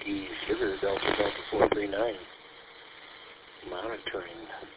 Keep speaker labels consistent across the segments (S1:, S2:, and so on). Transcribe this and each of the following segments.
S1: Yankee Sugar Delta Delta 439. Monitoring.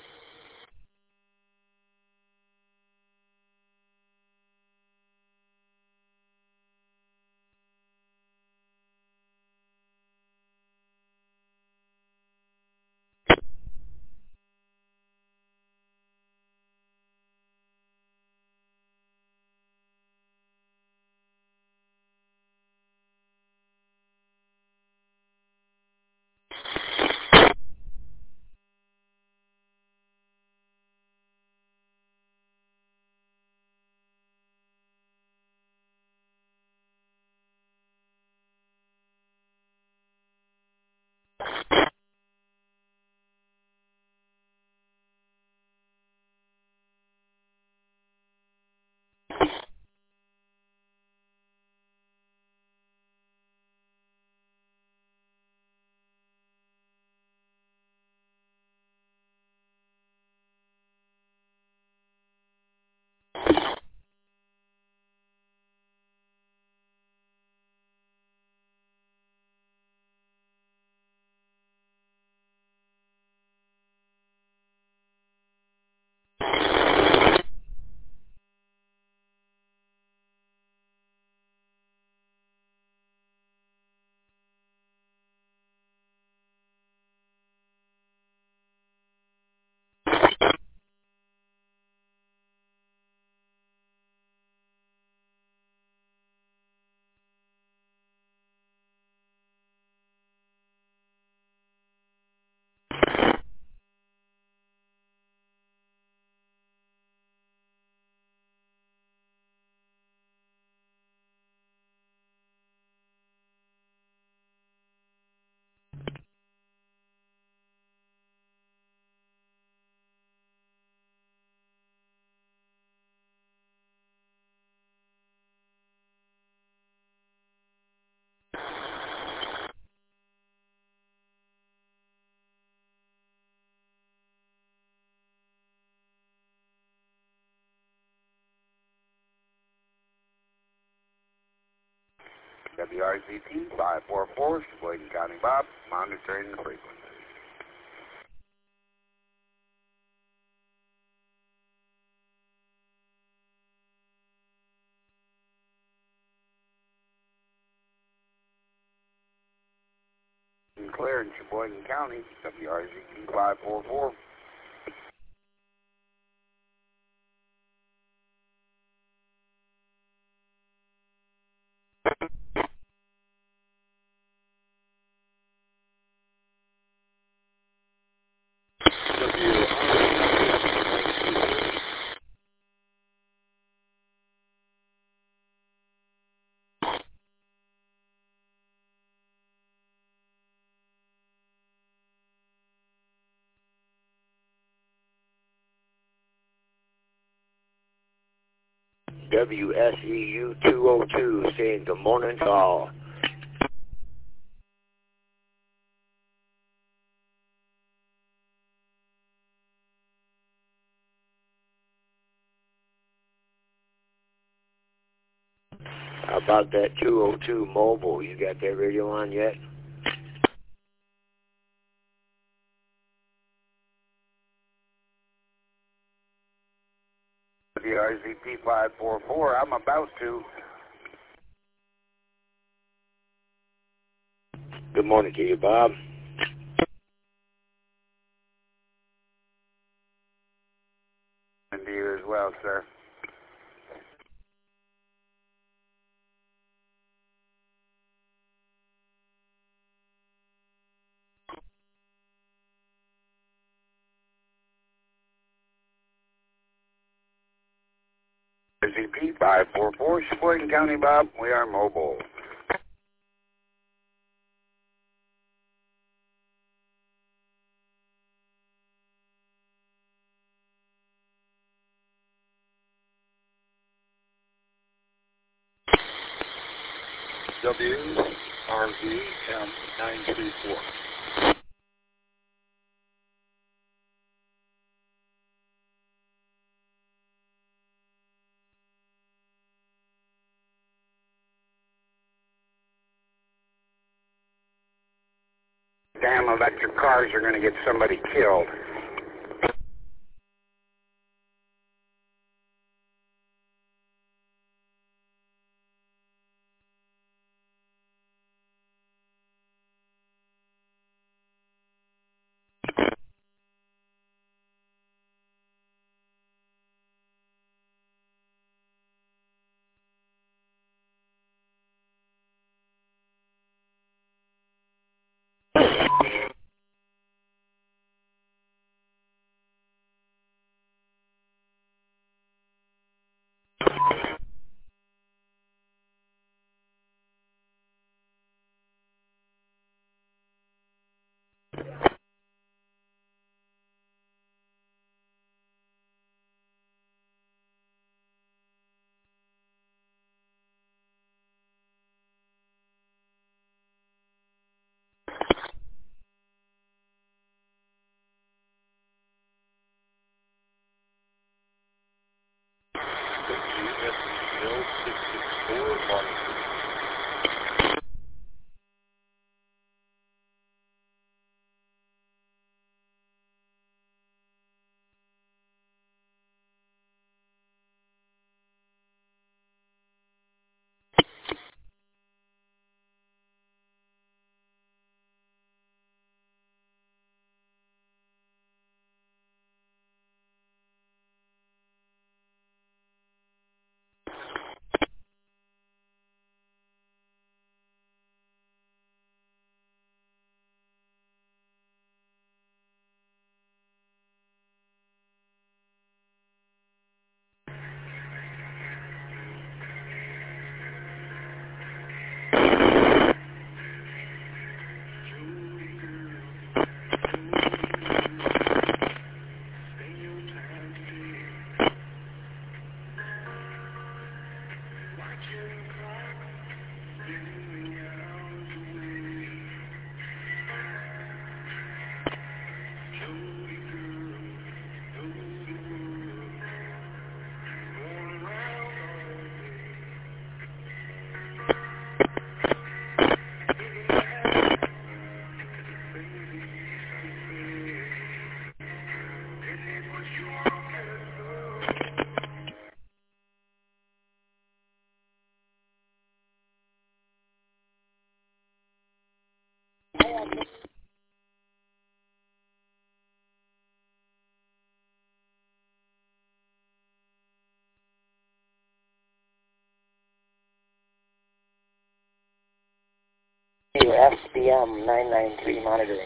S2: WRZT 544, Sheboygan County Bob, monitoring the frequency. Clear in Sheboygan County, WRZT 544.
S1: WSEU 202 saying good morning to all. How about that 202 mobile? You got that radio on yet?
S2: WRZT 544, I'm about to.
S1: Good morning to you, Bob.
S2: And to you as well, sir. WRZT 544, Sheboygan County Bob, we are mobile.
S1: WRVM 934.
S2: Damn electric cars are going to get somebody killed.
S3: FBM 993 monitoring.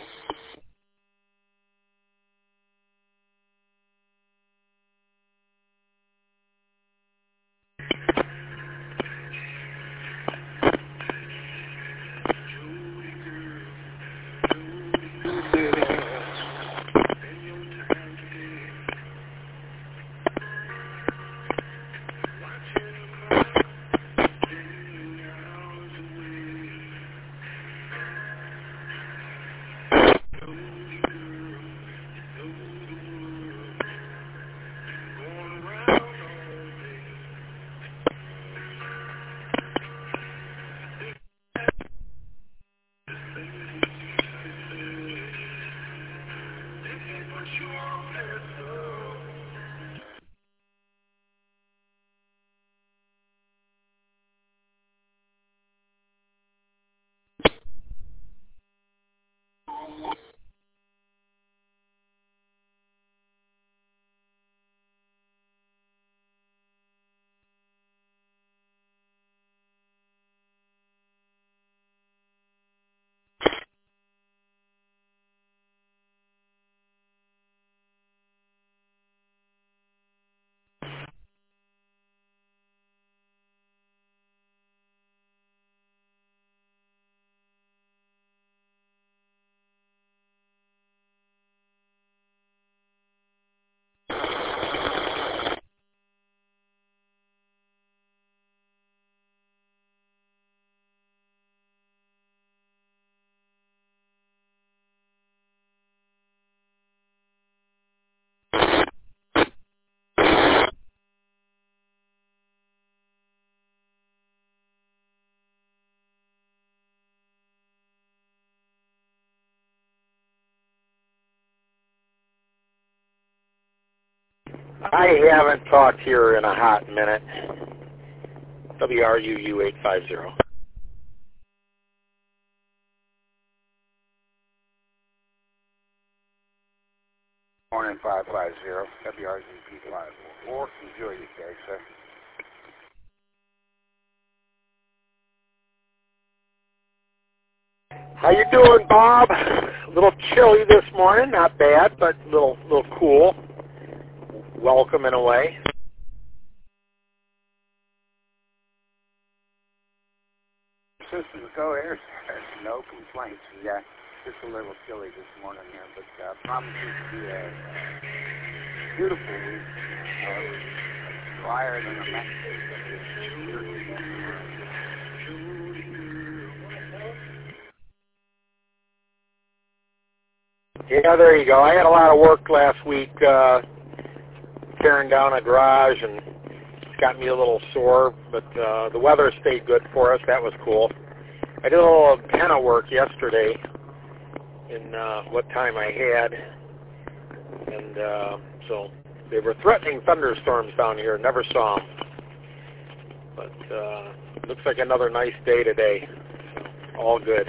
S4: I haven't talked here in a hot minute. WRUU 850.
S2: Morning 550, WRZP 544. Enjoy your day, sir.
S4: How you doing, Bob? A little chilly this morning, not bad, but a little cool. Welcome in a way.
S2: Systems go here, sir. No complaints. Yeah, just a little chilly this morning here, but promises to be a beautiful week. Drier than a Mexican.
S4: Yeah, there you go. I had a lot of work last week tearing down a garage, and it got me a little sore, but the weather stayed good for us. That was cool. I did a little antenna work yesterday in what time I had, and so they were threatening thunderstorms down here. Never saw them, but looks like another nice day today. So, all good.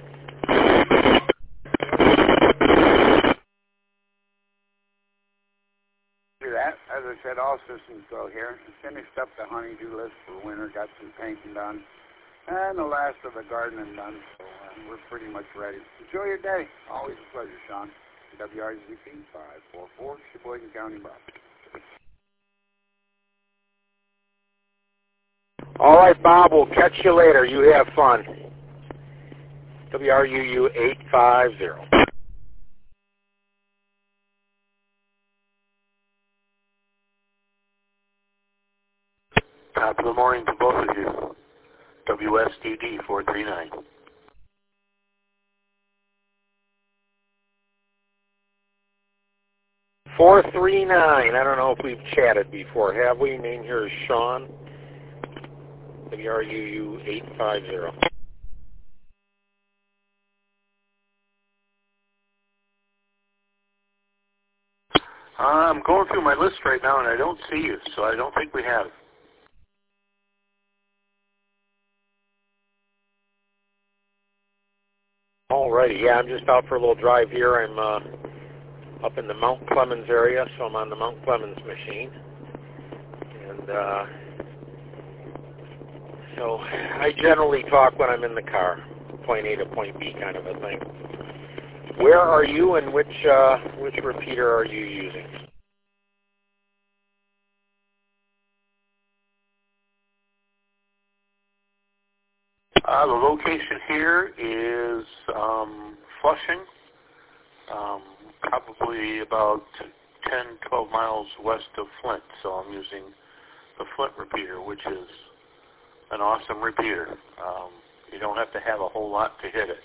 S2: That, as I said, all systems go here. Finished up the honeydew list for winter, got some painting done, and the last of the gardening done, so we're pretty much ready. Enjoy your day. Always a pleasure, Sean. WRZP 544, Sheboygan County, Bob.
S4: All right, Bob, we'll catch you later. You have fun. WRUU 850.
S5: Top of the morning to both of you. WSTD 439.
S4: I don't know if we've chatted before, have we? Name here is Sean. WRUU 850.
S5: I'm going through my list right now, and I don't see you, so I don't think we have.
S4: Alrighty, yeah, I'm just out for a little drive here. I'm up in the Mount Clemens area, so I'm on the Mount Clemens machine. And so I generally talk when I'm in the car, point A to point B kind of a thing. Where are you, and which repeater are you using?
S5: The location here is Flushing, probably about 10, 12 miles west of Flint. So I'm using the Flint repeater, which is an awesome repeater. You don't have to have a whole lot to hit it.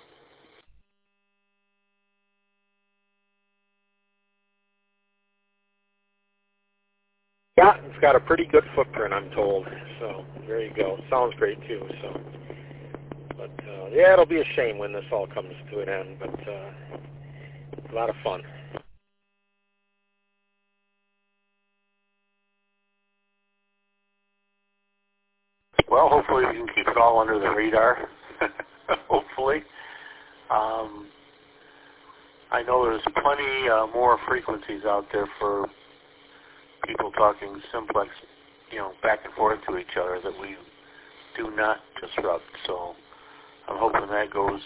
S4: Yeah, it's got a pretty good footprint, I'm told. So there you go. Sounds great too. So, but yeah, it'll be a shame when this all comes to an end. But a lot of fun.
S5: Well, hopefully we can keep it all under the radar. Hopefully. I know there's plenty more frequencies out there for people talking simplex, back and forth to each other that we do not disrupt. So I'm hoping that goes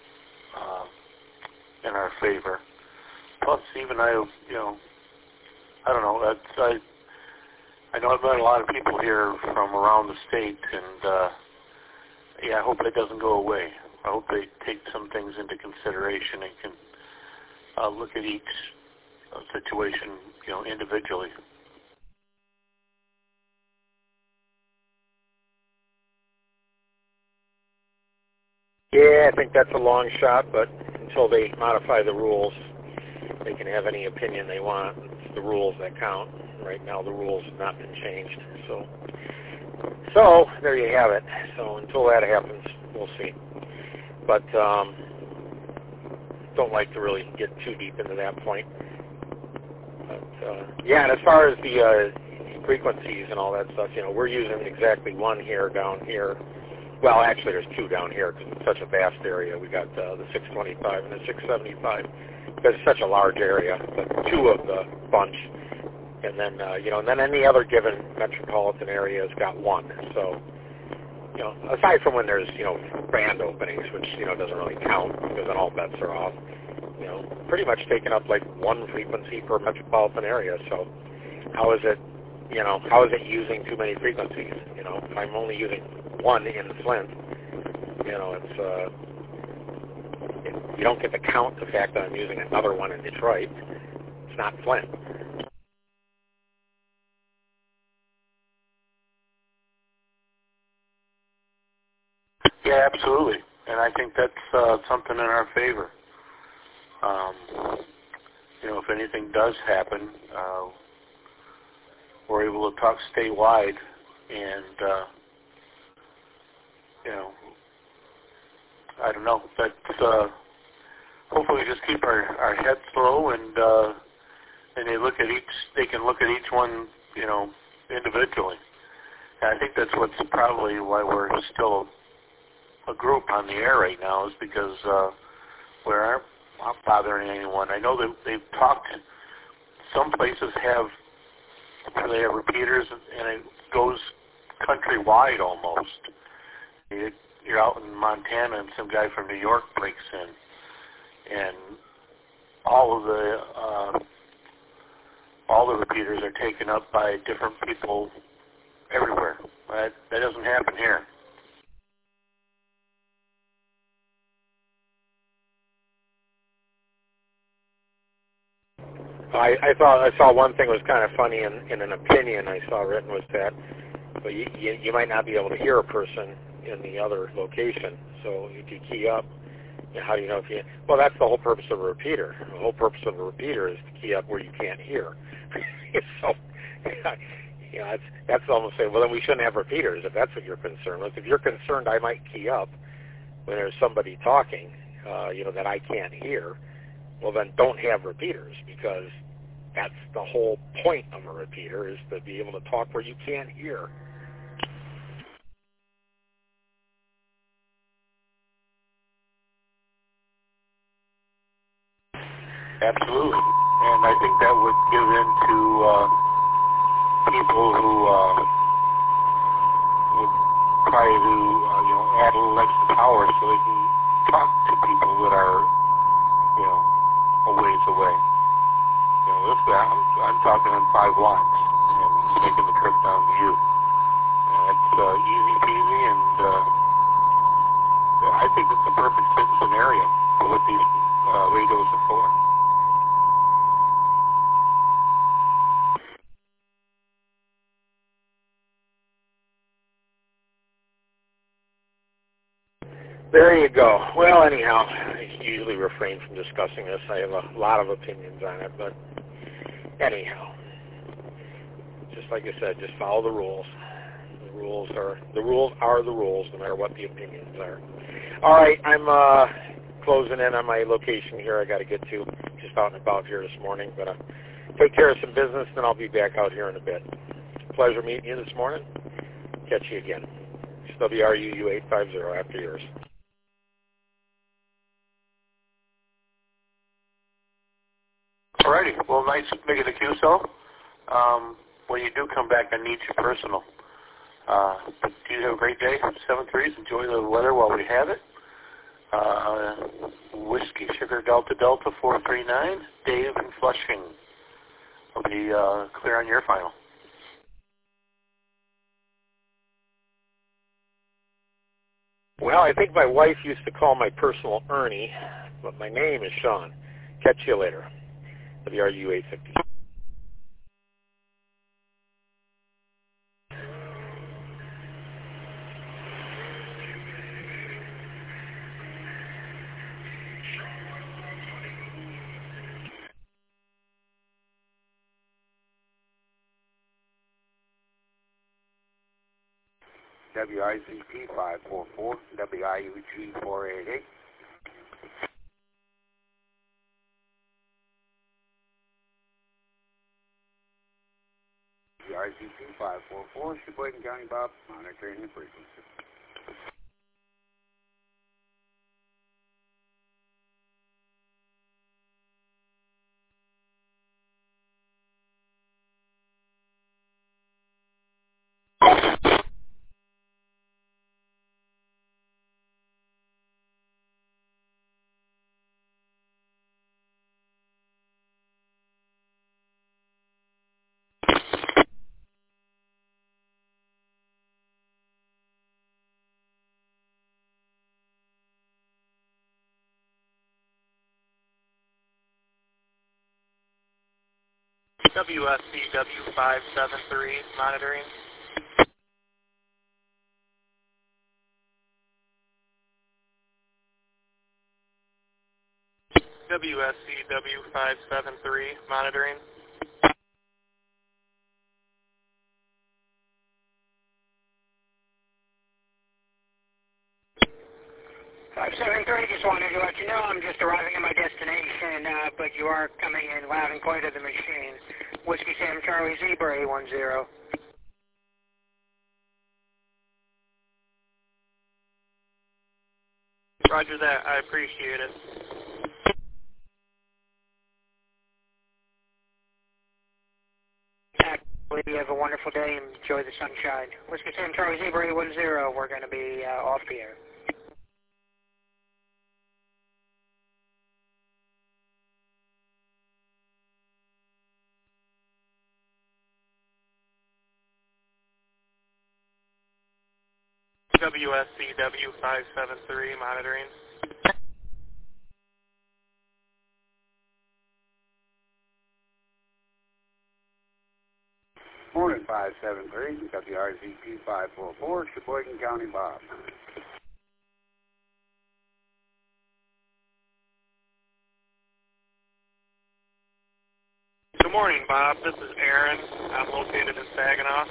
S5: in our favor. Plus, even I don't know. I know I've met a lot of people here from around the state, and yeah, I hope that doesn't go away. I hope they take some things into consideration and can look at each situation, individually.
S4: Yeah, I think that's a long shot, but until they modify the rules, they can have any opinion they want. It's the rules that count. Right now, the rules have not been changed. So there you have it. So until that happens, we'll see. But don't like to really get too deep into that point. But yeah, and as far as the frequencies and all that stuff, you know, we're using exactly one here down here. Well, actually, there's two down here because it's such a vast area. We got the 625 and the 675 because it's such a large area. But two of the bunch, and then you know, and then any other given metropolitan area has got one. So, you know, aside from when there's, you know, grand openings, which, you know, doesn't really count because then all bets are off. You know, pretty much taking up like one frequency per metropolitan area. So, how is it? You know, how is it using too many frequencies? You know, if I'm only using one in Flint, you know, you don't get to count the fact that I'm using another one in Detroit. It's not Flint.
S5: Yeah, absolutely. And I think that's something in our favor. You know, if anything does happen, we're able to talk statewide, and you know, I don't know. That's hopefully just keep our heads low, and they look at each. They can look at each one, you know, individually. And I think that's what's probably why we're still a group on the air right now, is because we aren't bothering anyone. I know that they've talked. Some places have repeaters, and it goes countrywide almost. You're out in Montana, and some guy from New York breaks in, and all the repeaters are taken up by different people everywhere. That doesn't happen here.
S4: I saw one thing was kind of funny in an opinion I saw written was that, well, you might not be able to hear a person in the other location. So if you key up, you know, how do you know if you? Well, that's the whole purpose of a repeater. The whole purpose of a repeater is to key up where you can't hear. So, you know, that's almost saying, well, then we shouldn't have repeaters if that's what you're concerned with. If you're concerned I might key up when there's somebody talking, you know, that I can't hear, well, then don't have repeaters, because that's the whole point of a repeater, is to be able to talk where you can't hear.
S5: Absolutely. And I think that would give in to people who would try to, you know, add a little extra power so they can talk to people that are, you know, a ways away. You know, this guy, I'm talking on 5 watts and making the trip down to you. It's easy peasy, and I think it's a perfect fit scenario for what these radios are for.
S4: There you go. Well, anyhow, I usually refrain from discussing this. I have a lot of opinions on it, but anyhow, just like I said, just follow the rules. The rules are the rules, no matter what the opinions are. All right, I'm closing in on my location here. I got to get to, just out and about here this morning, but take care of some business, then I'll be back out here in a bit. Pleasure meeting you this morning. Catch you again. It's WRUU 850 after yours.
S5: Alrighty. Well, nice making the QSO. When you do come back, I need you personal. But you have a great day. 7-3s. Enjoy the weather while we have it. Whiskey Sugar Delta Delta 439. Dave in Flushing. I'll be clear on your final.
S4: Well, I think my wife used to call my personal Ernie, but my name is Sean. Catch you later. WRUU 850.
S2: WIZP 544, WIUG 488. WIZP WRZP544, Sheboygan County Bob, monitoring the frequency.
S6: WSCW573 monitoring. WSCW573 monitoring.
S3: Just wanted to let you know I'm just arriving at my destination, but you are coming in loud and clear to the machine. Whiskey Sam Charlie Zebra 810.
S6: Roger that. I appreciate it.
S3: You have a wonderful day and enjoy the sunshine. Whiskey Sam Charlie Zebra 810. We're going to be off the air.
S6: WSCW573 monitoring.
S2: Morning 573, WRZP544, Sheboygan County Bob.
S6: Good morning, Bob. This is Aaron. I'm located in Saginaw.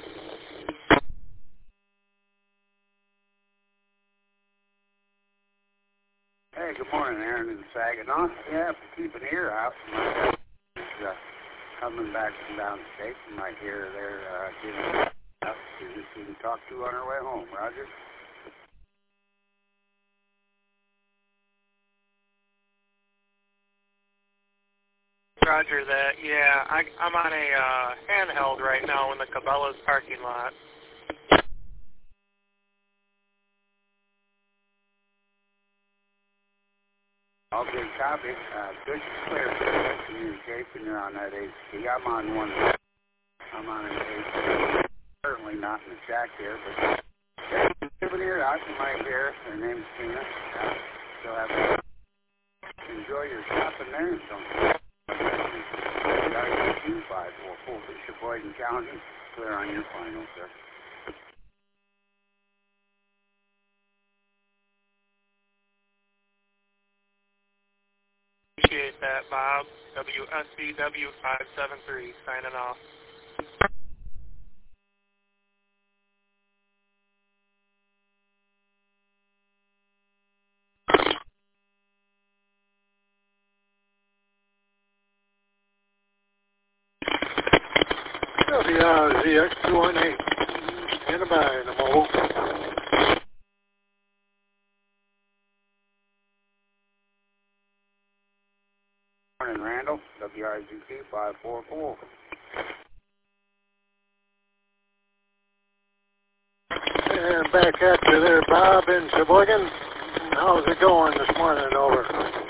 S2: Hey, good morning, Aaron in Saginaw. Yeah, keep an ear out. Coming back from downstate, you might hear they're getting out to see who can talk to on our way home. Roger.
S6: Roger that. Yeah, I'm on a handheld right now in the Cabela's parking lot.
S2: All good copy. Good clear communication. You're on that HT. I'm on one. I'm on an HT. Certainly not in the shack here, but give an ear out. You might hear. Her name's Tina. She'll have to enjoy your shopping there. So, 544 Sheboygan County. Clear on your final, sir.
S6: Appreciate that, Bob. WSCW573 signing off.
S4: WRZX218. Standing by in the mobile.
S2: Morning, Randall. WRZP 544.
S4: And back at you there, Bob in Sheboygan. How's it going this morning? Over.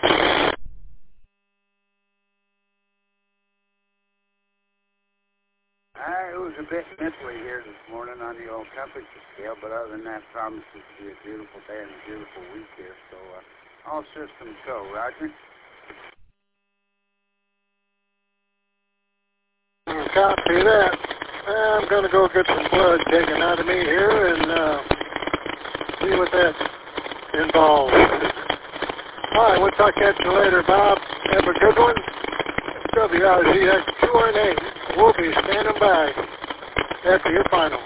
S2: It was a bit nipply here this morning on the old temperature scale, but other than that, promises to be a beautiful day and a beautiful week here. So, all systems go. Roger.
S4: Copy that. I'm going to go get some blood taken out of me here and see what that involves. All right, we'll talk at you later, Bob. Have a good one. WRZX218. We'll be standing by after your final.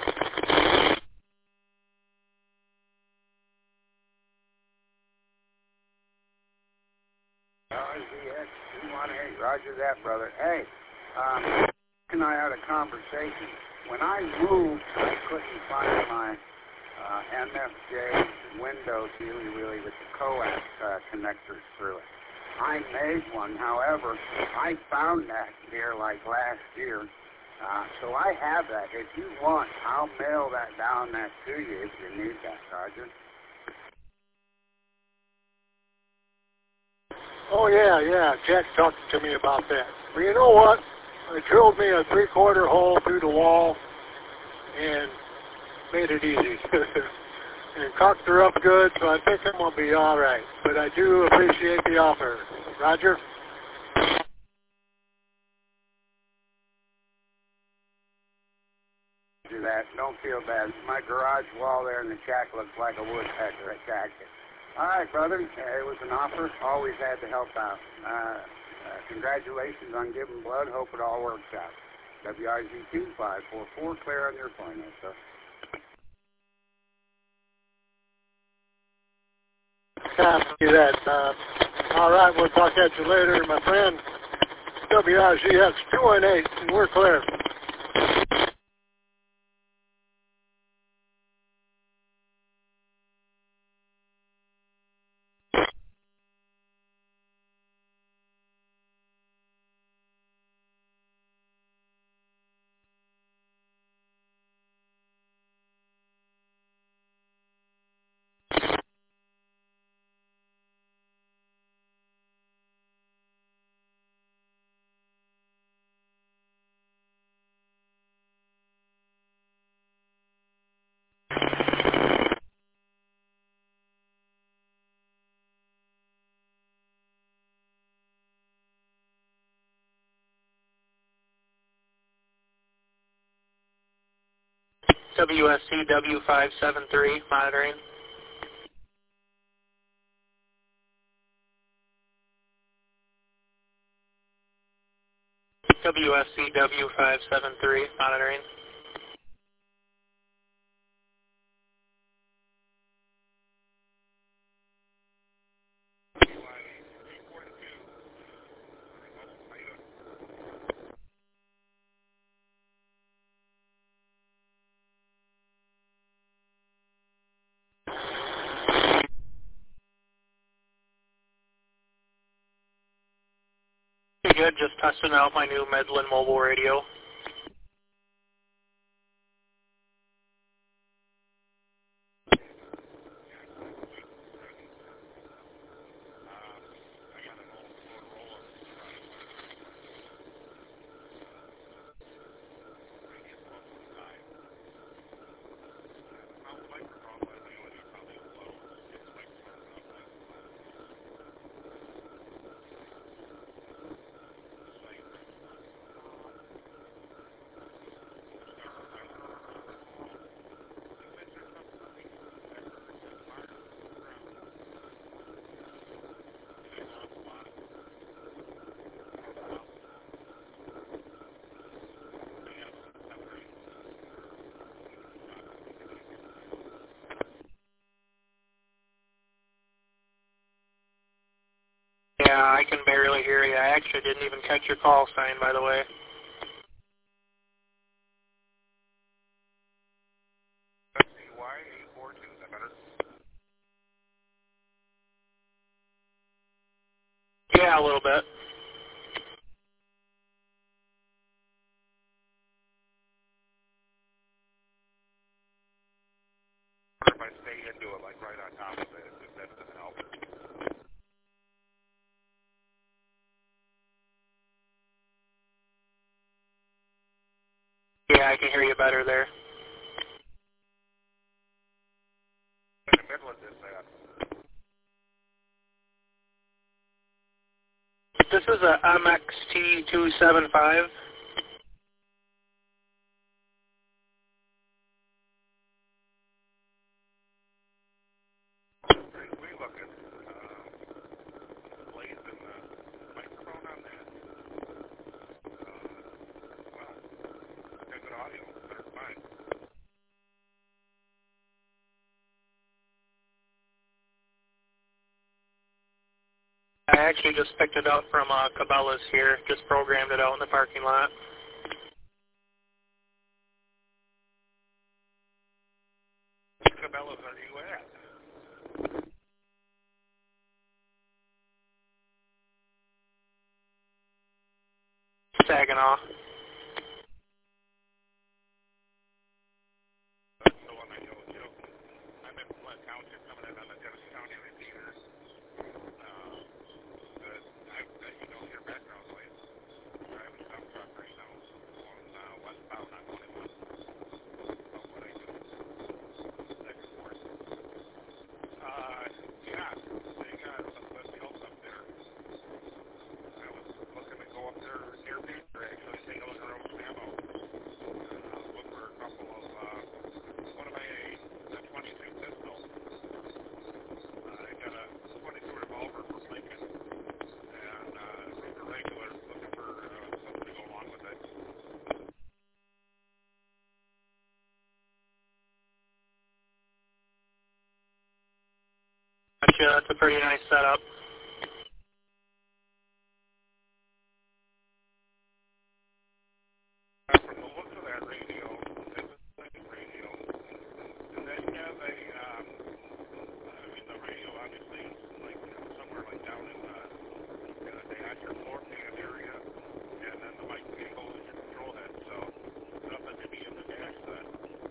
S2: RZX218. Roger that, brother. Hey, and I had a conversation when I moved, I couldn't find my MFJ window really with the coax connectors through it. I made one, however, I found that here like last year. So I have that. If you want, I'll mail that down that to you if you need that, Roger.
S7: Oh, yeah. Jack talked to me about that. Well, you know what? I drilled me a 3/4 hole through the wall and made it easy. And caulked her up good, so I think I'm going to be all right. But I do appreciate the offer. Roger?
S2: Do that. Don't feel bad. My garage wall there in the shack looks like a woodpecker attacked it. All right, brother. It was an offer. Always had to help out. Congratulations on giving blood. Hope it all works out. WRZ 2544, clear on your point, sir.
S7: Copy that. All right, we'll talk at you later, my friend. WRZX 218, and we're clear.
S6: WSC W573, monitoring. WSC W573, monitoring. Pretty good, just testing out my new Medlin mobile radio. Yeah, I can barely hear you. I actually didn't even catch your call sign, by the way. Yeah, a little bit.
S8: If I stay into it, like right on top of it, if that doesn't help.
S6: Yeah, I can hear you better there.
S8: In the middle of this,
S6: This is a MXT275.
S8: we look at blades and the microphone on that. Well, got good audio, but it's fine.
S6: I actually just picked it up from Cabela's here. Just programmed it out in the parking lot. Saginaw.
S8: That's the one I know too. I'm in Flint Township coming in on the Dennis County repeater. You don't hear background noise. Driving a dump truck right now on westbound on 21. That's what I do. Export. Yeah, they got some good deals up there. I was looking to go up there near future, actually, take a look around some ammo. Look for a couple of, one of my, the 22 pistol. I got a 22 revolver from Lincoln, and Ruger regular, looking for something to go along with it.
S6: Gotcha, that's a pretty nice setup.
S8: From the look of that radio, it's a Lincoln radio, and they have a, the radio obviously is like somewhere like down in the actual floor pan area, and then the mic cable is your control head, so nothing to be in the dash then.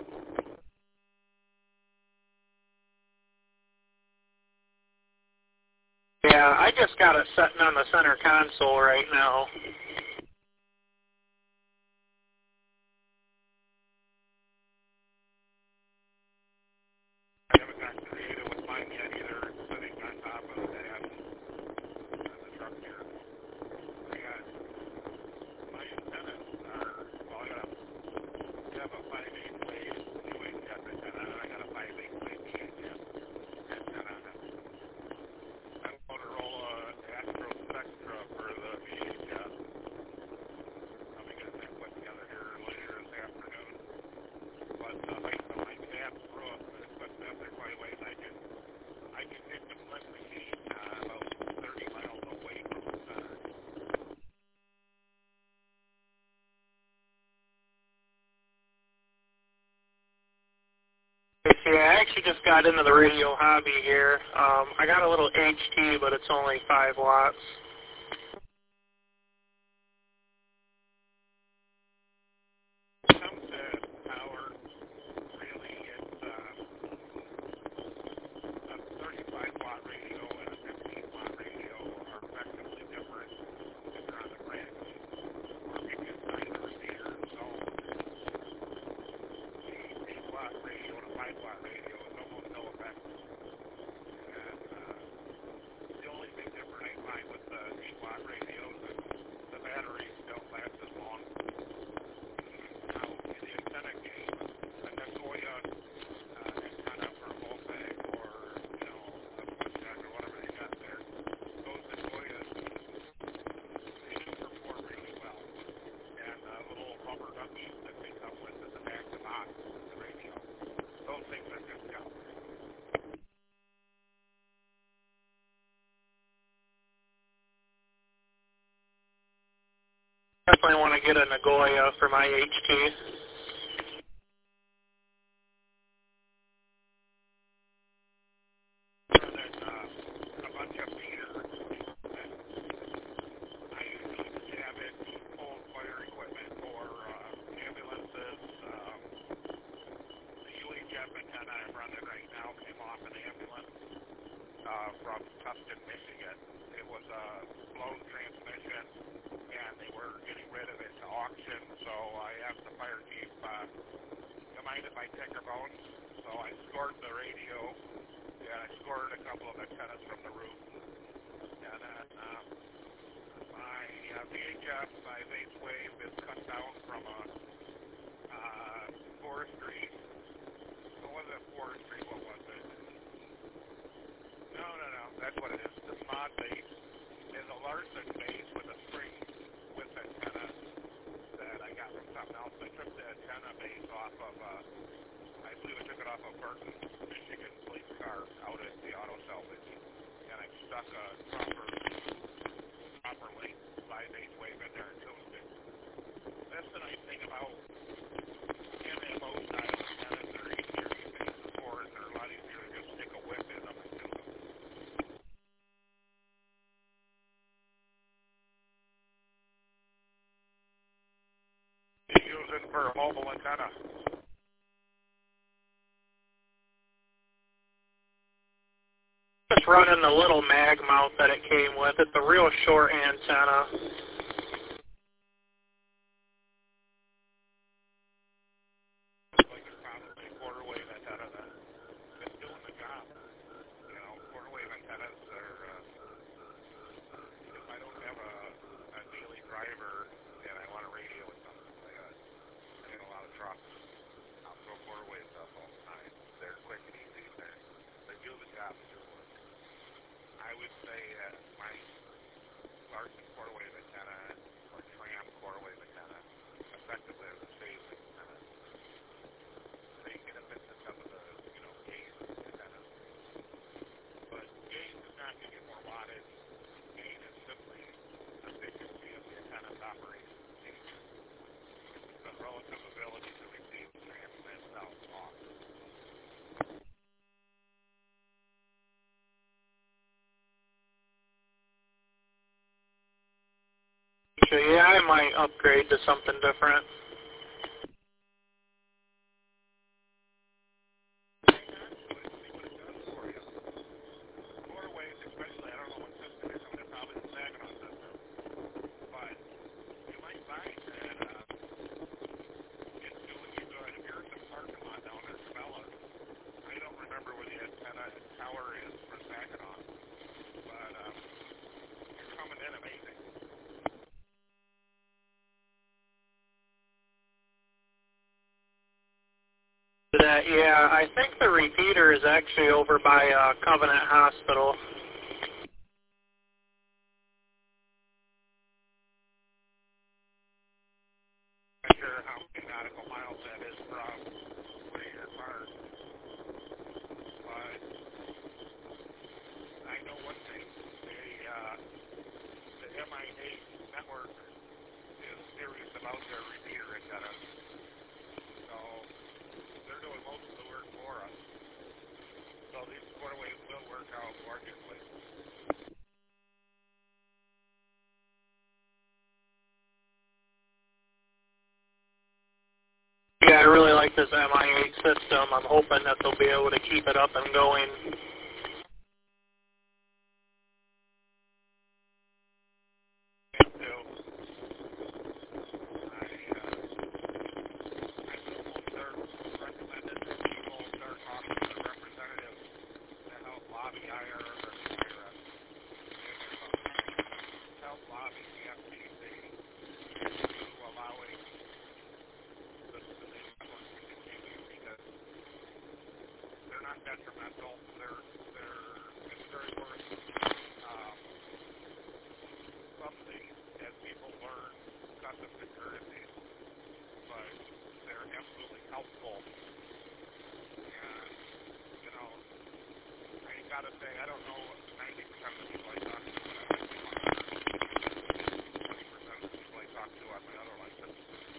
S6: Yeah, I just got it sitting on the center console right now.
S8: I haven't gotten creative with mine yet either. It's sitting on top of the dash on the truck here. I got my antennas are, well, you have a 5/8 wave UHF antenna, and I got a 5/8 wave VHF antenna. I'm Motorola Astro Spectra for the VHF. I'll be getting that put together here later this afternoon. But my tab's roof, but they're quite a ways. I can hit the Flint machine about 30 miles away from the center.
S6: Yeah, I actually just got into the radio hobby here. I got a little HT, but it's only 5 watts.
S8: When it comes to power, really it's a 35-watt radio and a 15-watt radio are effectively different if they're on the branch working inside the repeater. So the 8-watt radio and a 5-watt radio is almost no effect. And the only big difference I find with the 8-watt radios is the batteries don't last as long. Now, in the antenna game, a Nagoya antenna for a Voltec or, a Pushback or whatever they got there, those Nagoyas, they do perform really well. And little rubber duckies that they come with at the back of the box, the radio, those things are good to go.
S6: Definitely want to get a Nagoya for my HT.
S8: And then a bunch of meters. I usually have it full fire equipment for ambulances. The UHF antenna I'm running right now came off an ambulance from Tustin, Michigan. It was a blown transmission, and they were getting rid of it to auction, so I asked the fire chief, do you mind if I take her bones? So I scored the radio, and I scored a couple of antennas from the roof. And then my VHF 5/8 wave is cut down from a forestry. What was it? Forestry? What was it? No. That's what it is. This mod base is a Larson base with a string with antenna that I got from something else. I took the antenna base off of, I believe I took it off of Burton, Michigan police car out at the auto salvage. And I stuck a proper length 5/8 wave in there and tuned it. That's the nice thing about MMO style antennas. They're easier to use the board, and they're a lot easier to just stick a whip in them and tune them. for a mobile antenna.
S6: Just running the little mag mount that it came with. It's a real short antenna.
S8: Like a probably quarter wave antenna that's doing the job. You know, quarter wave antennas are, if I don't have a daily driver and I want a radio or something like that, I get a lot of trucks. I'll throw quarter waves up all the time. They're quick and easy. They do the job. They do the work. I would say my Larson quarter wave antenna or Tram quarter wave antenna effectively is a phase antenna. So you get a bit to some of the, gain antennas. But gain is not going to get more wattage. Gain is simply efficiency of the antenna's operation. The relative ability to receive, transmit, south, off.
S6: So yeah, I might upgrade to something different.
S8: Quarter waves, especially, I don't know what system you're coming to, probably the Saginaw system. But you might find that it's doing you good. If you're in the parking lot down at Cabela's, I don't remember where the antenna tower is for Saginaw, but you're coming in amazing.
S6: That, yeah, I think the repeater is actually over by Covenant Hospital.
S8: Not sure how many nautical miles that is from where you're parked, but I know one thing, the MI8 network is serious about their repeater antenna, so they're doing most of the work for us, so these quarter waves will work out gorgeously.
S6: Yeah, I really like this MI8 system. I'm hoping that they'll be able to keep it up and going.
S8: Detrimental. It's very worth something as people learn customs and courtesies, but they're absolutely helpful. And, I gotta say, I don't know 90% of the people I talk to, but I might be 20% of the people I talk to on my other license.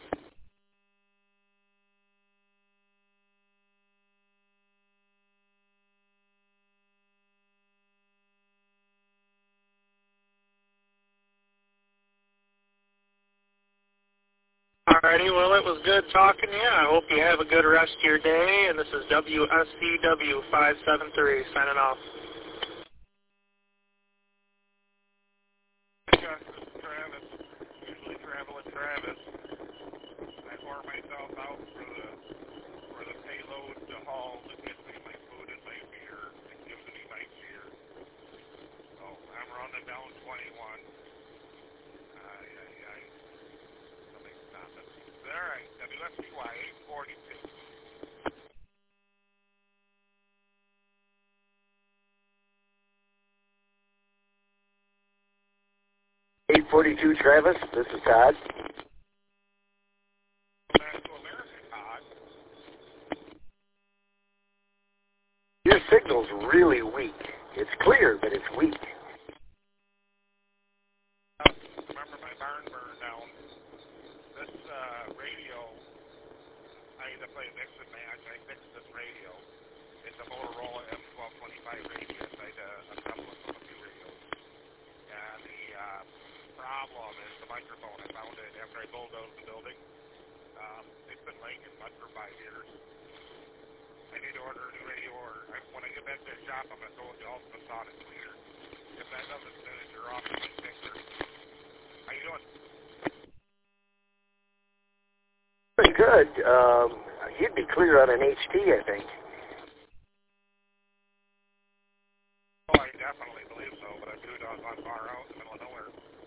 S6: 'Alrighty, well, it was good talking to you. I hope you have a good rest of your day, and this is WSCW 573 signing off.
S8: Yeah, this is Travis. Usually traveling Travis. I wore myself out for the payload to haul that gets me my food and my beer and gives me my cheer. So I'm running down 21. Something's stopping. All right, WSCY 842.
S1: 842 Travis, this is Todd.
S8: Back to America, Todd.
S1: Your signal's really weak. It's clear, but it's weak.
S8: Remember my barn burned down. This radio, I had to play mix and match. I fixed this radio. It's a Motorola M1225 radio. I had to assemble it from a few radios. And the problem is the microphone. I found it after I bulldozed the building. 5 years. I need to order a new radio, or when I get back to the shop, I'm going to go with the Ultimate Sonic Cleaner. If that doesn't finish, you're off my finger. How you doing?
S1: Pretty good. You'd be clear on an HT, I think.
S8: Oh, I definitely believe so, but I'm too doggone far out in the middle of nowhere.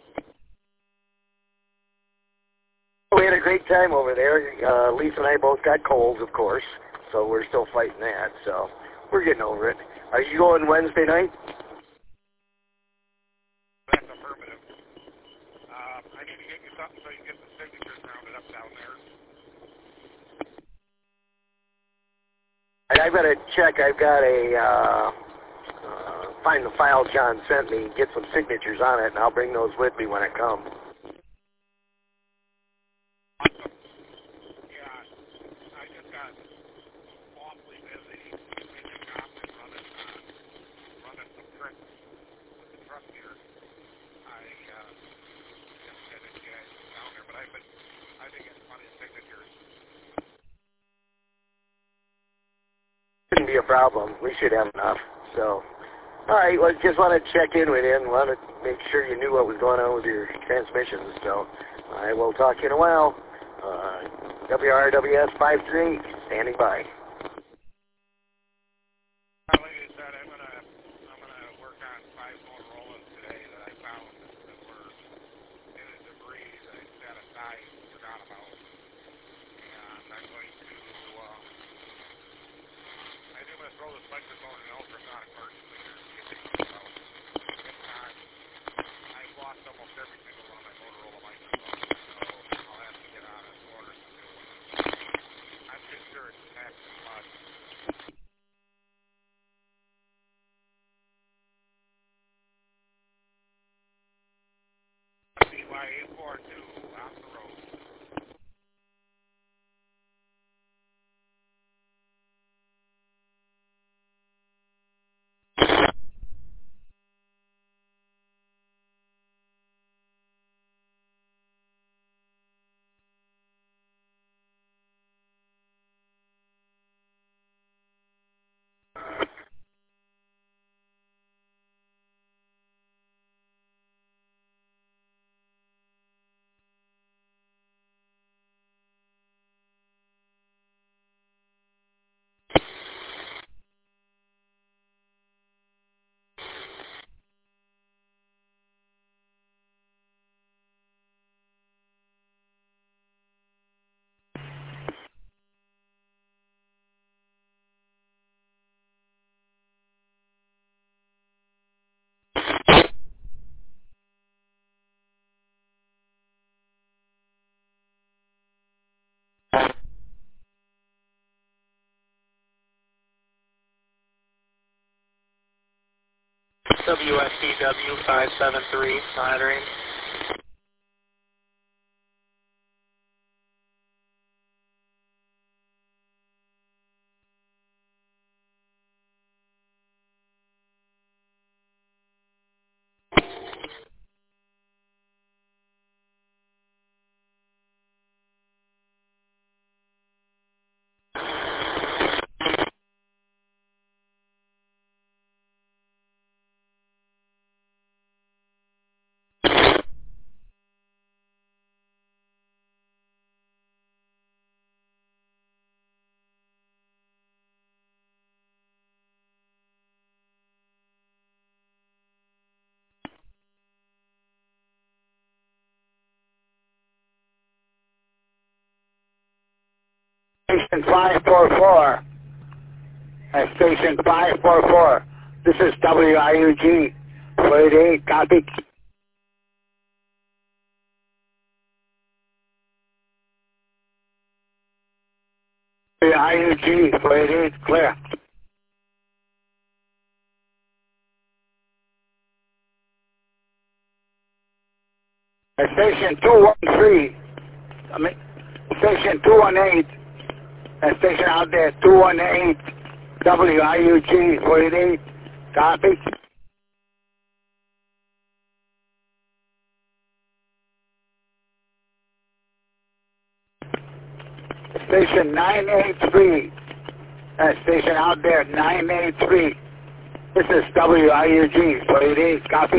S1: We had a great time over there. Lisa and I both got colds, of course, so we're still fighting that, so we're getting over it. Are you going Wednesday night?
S8: That's affirmative. I need to get you something so you can get the signatures rounded up down there.
S1: I've got to check. I've got a find the file John sent me, get some signatures on it, and I'll bring those with me when I come.
S8: Awesome. Yeah, I just got awfully busy in the shop and running some tricks with the truck here. I just finished getting down there, but I've been getting plenty of signatures.
S1: Shouldn't be a problem. We should have enough. So, all right. Well, just want to check in with you and want to make sure you knew what was going on with your transmissions. So, I will talk to you in a while. WRWS 538, standing by.
S8: Like I said, I'm gonna work on 5 Motorola's today that I found that were in the debris that I set aside and forgot about. And I'm going to throw this microphone in ultrasonic burst cleaner and see if they can come out. If not, I've lost almost every single one of my Motorola microphones, so I'll have to get on and order some new ones. I'm just sure it's packed in mud. CY842 off the road.
S6: WSCW 573, monitoring.
S2: Station 544. Station 544. This is WIUG 48, copy. WIUG 48, clear. Station 213. Station 218. Station out there, 218, WIUG 48, copy. Station 983. Station out there, 983. This is WIUG, 48, copy.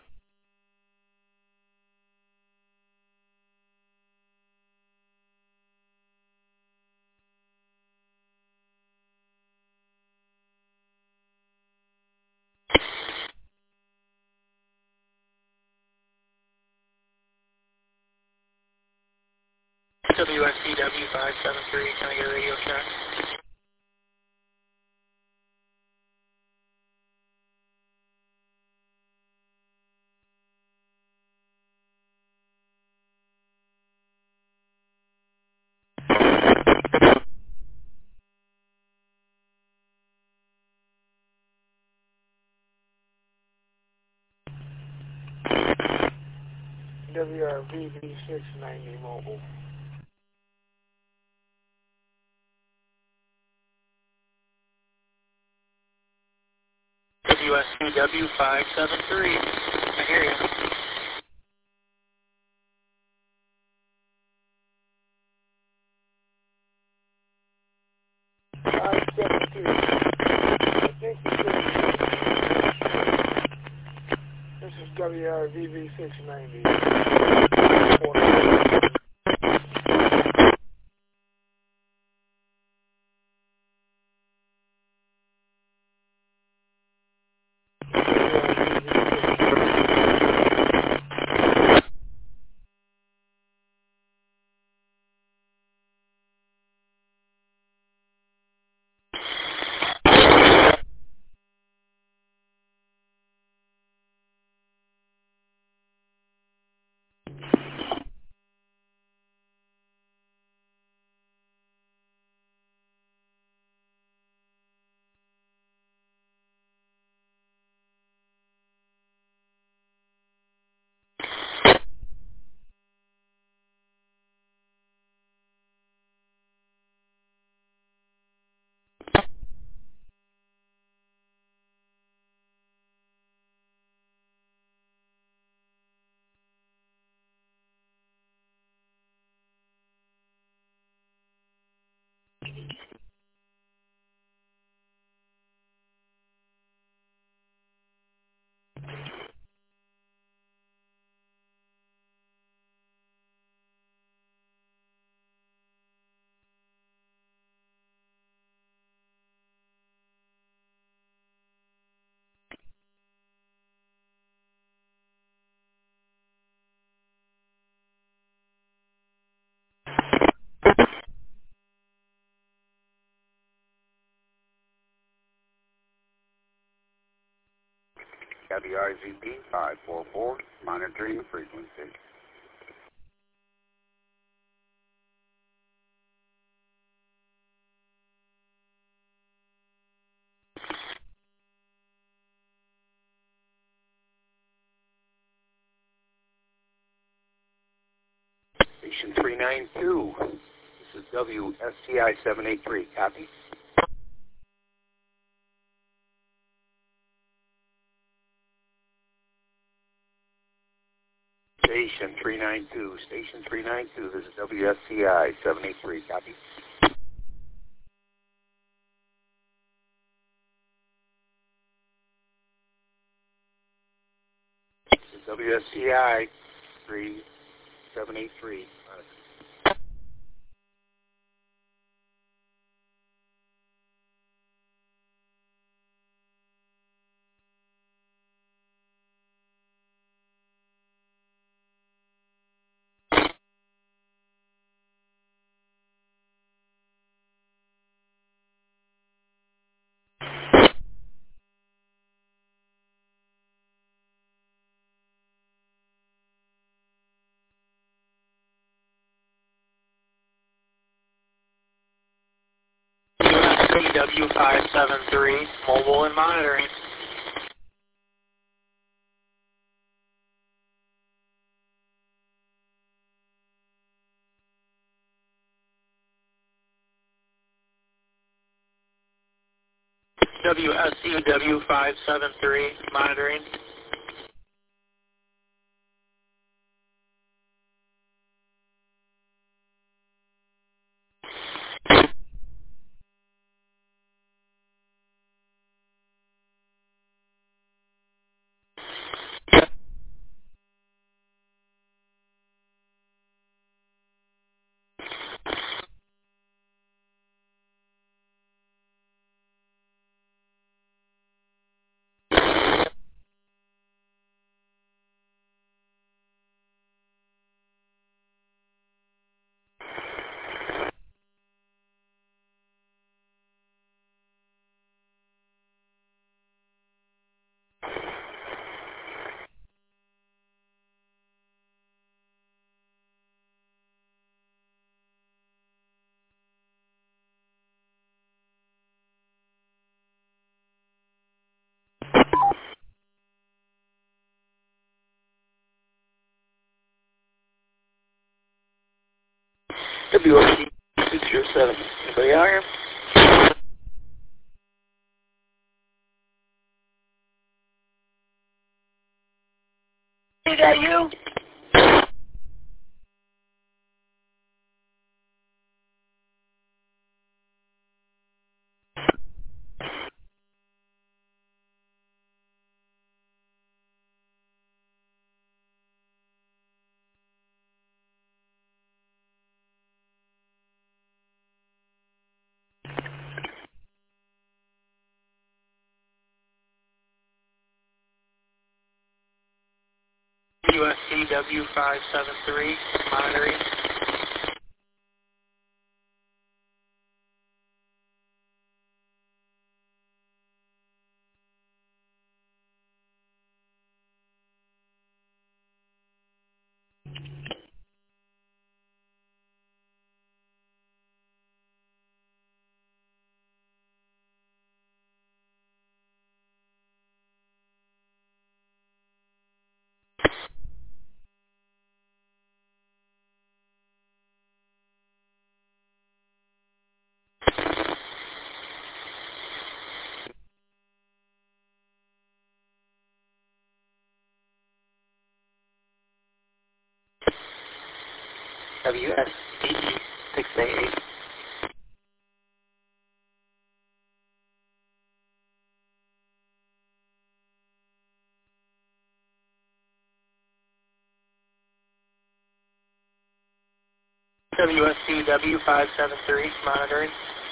S6: WSCW 573, can I get a radio check?
S7: WRVB 690 mobile.
S6: WSCW 573, I hear you.
S7: This is WRVB 690.
S2: WRZP 544, monitoring frequency.
S9: Station 392, this is WSCI 783, copy. Station 392, this is WSCI 783, copy. This is WSCI 3783.
S6: WSCW 573, mobile and monitoring. WSCW 573, monitoring.
S1: WRC 607. Anybody out here? Is that you?
S6: USCW573, monitoring.
S1: WSCE 688.
S6: WSCW573, monitoring.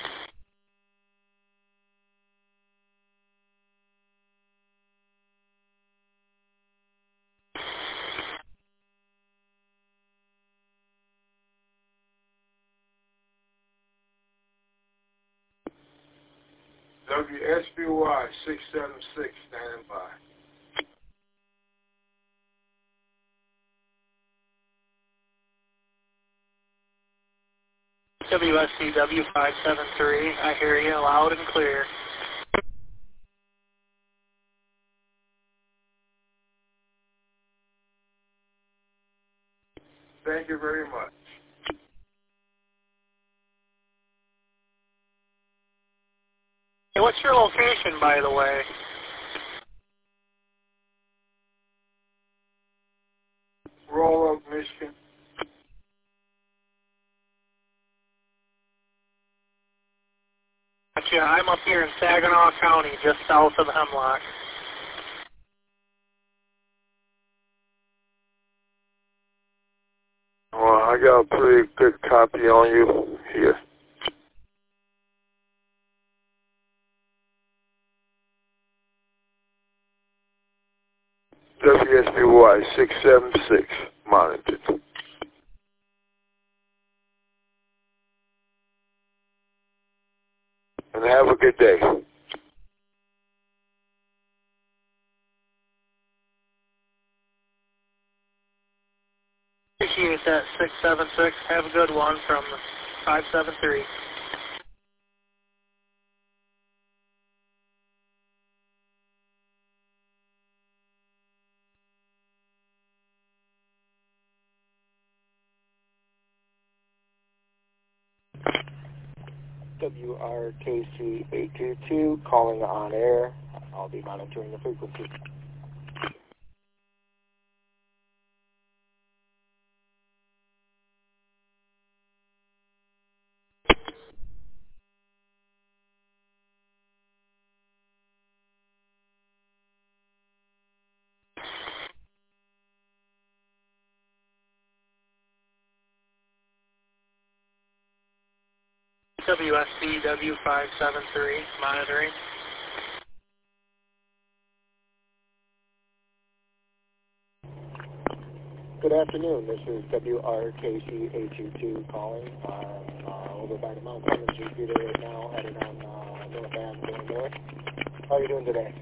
S7: WSBY 676, standing by.
S6: WSCW573, I hear you loud and clear.
S7: Thank you very much.
S6: Hey, what's your location, by the way?
S7: Roll Oak, Michigan.
S6: Gotcha. I'm up here in Saginaw County, just south of Hemlock.
S7: Well, I got a pretty good copy on you here. WSBY 676, monitored. And have a good day.
S6: Appreciate that, 676. Have a good one from 573.
S4: WRKC 822, calling on air. I'll be monitoring the frequency.
S6: WSCW573, monitoring.
S10: Good afternoon. This is WRKC822 calling. Over by the Mount Clemens repeater right now, headed on North Ave going north. How are you doing today?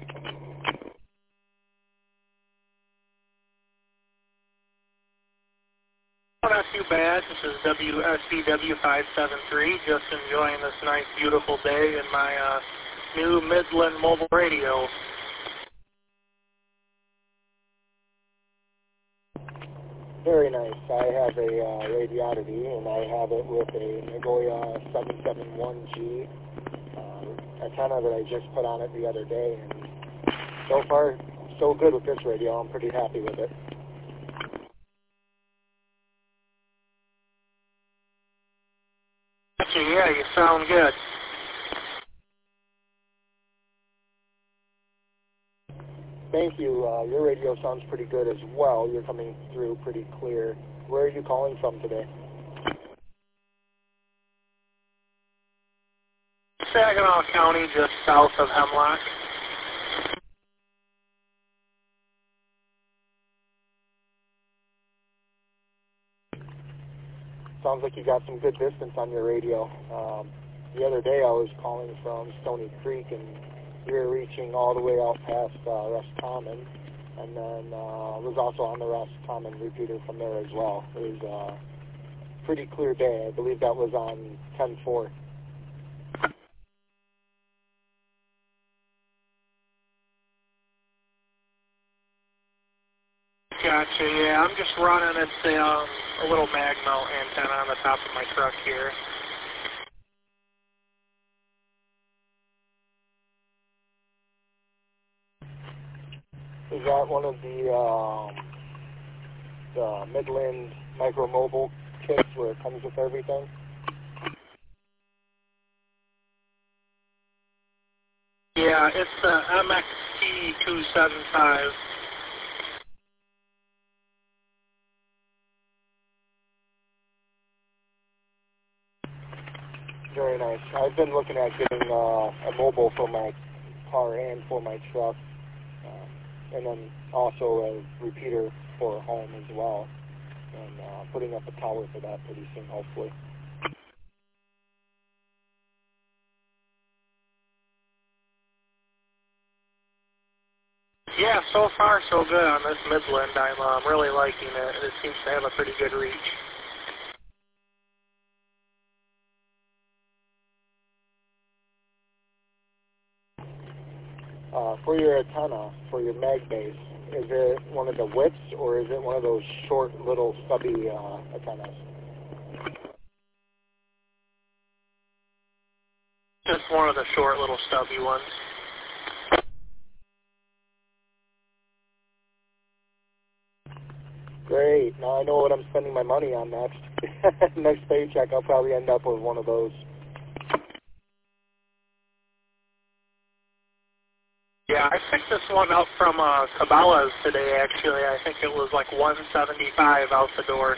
S6: Oh, not too bad. This is WSCW573, just enjoying this nice, beautiful day in my new Midland mobile radio.
S10: Very nice. I have a Radiodity, and I have it with a Nagoya 771G antenna that I just put on it the other day, and so far, so good with this radio. I'm pretty happy with it.
S6: Yeah, you sound good.
S10: Thank you. Your radio sounds pretty good as well. You're coming through pretty clear. Where are you calling from today?
S6: Saginaw County, just south of Hemlock.
S10: Sounds like you got some good distance on your radio. The other day I was calling from Stony Creek, and we were reaching all the way out past Roscommon, and then was also on the Roscommon repeater from there as well. It was a pretty clear day. I believe that was on 10-4.
S6: Gotcha, yeah. I'm just running a little mag mount antenna on the top of my truck here.
S10: Is that one of the Midland Micro Mobile kits where it comes with everything?
S6: Yeah, it's the MXT275.
S10: Very nice. I've been looking at getting a mobile for my car and for my truck, and then also a repeater for home as well, and putting up a tower for that pretty soon, hopefully.
S6: Yeah, so far so good on this Midland. I'm really liking it. It seems to have a pretty good reach.
S10: For your antenna, for your mag base, is it one of the whips or is it one of those short little stubby antennas?
S6: Just one of the short little stubby ones.
S10: Great. Now I know what I'm spending my money on next. Next paycheck, I'll probably end up with one of those.
S6: Yeah, I picked this one up from Cabela's today, actually. I think it was like $175 out the door.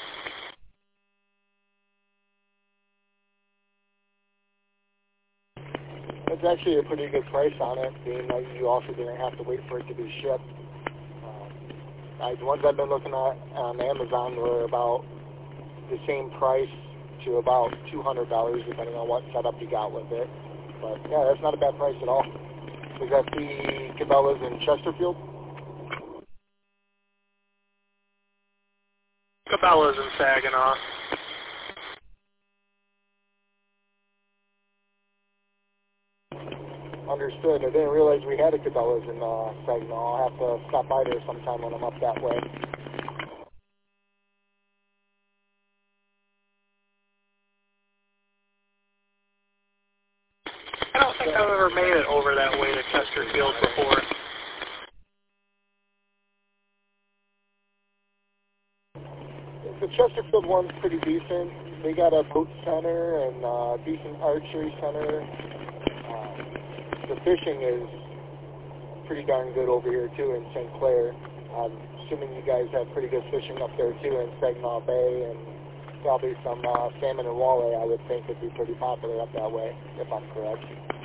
S10: It's actually a pretty good price on it, being that you also didn't have to wait for it to be shipped. The ones I've been looking at on Amazon were about the same price to about $200, depending on what setup you got with it. But yeah, that's not a bad price at all. Is that the Cabela's in Chesterfield?
S6: Cabela's in Saginaw.
S10: Understood. I didn't realize we had a Cabela's in Saginaw. I'll have to stop by there sometime when I'm up that way.
S6: I don't think I've ever made it over that way to Chesterfield before.
S10: The Chesterfield one's pretty decent. They got a boat center and a decent archery center. The fishing is pretty darn good over here too in St. Clair. I'm assuming you guys have pretty good fishing up there too in Saginaw Bay and probably some salmon and walleye, I would think, would be pretty popular up that way, if I'm correct.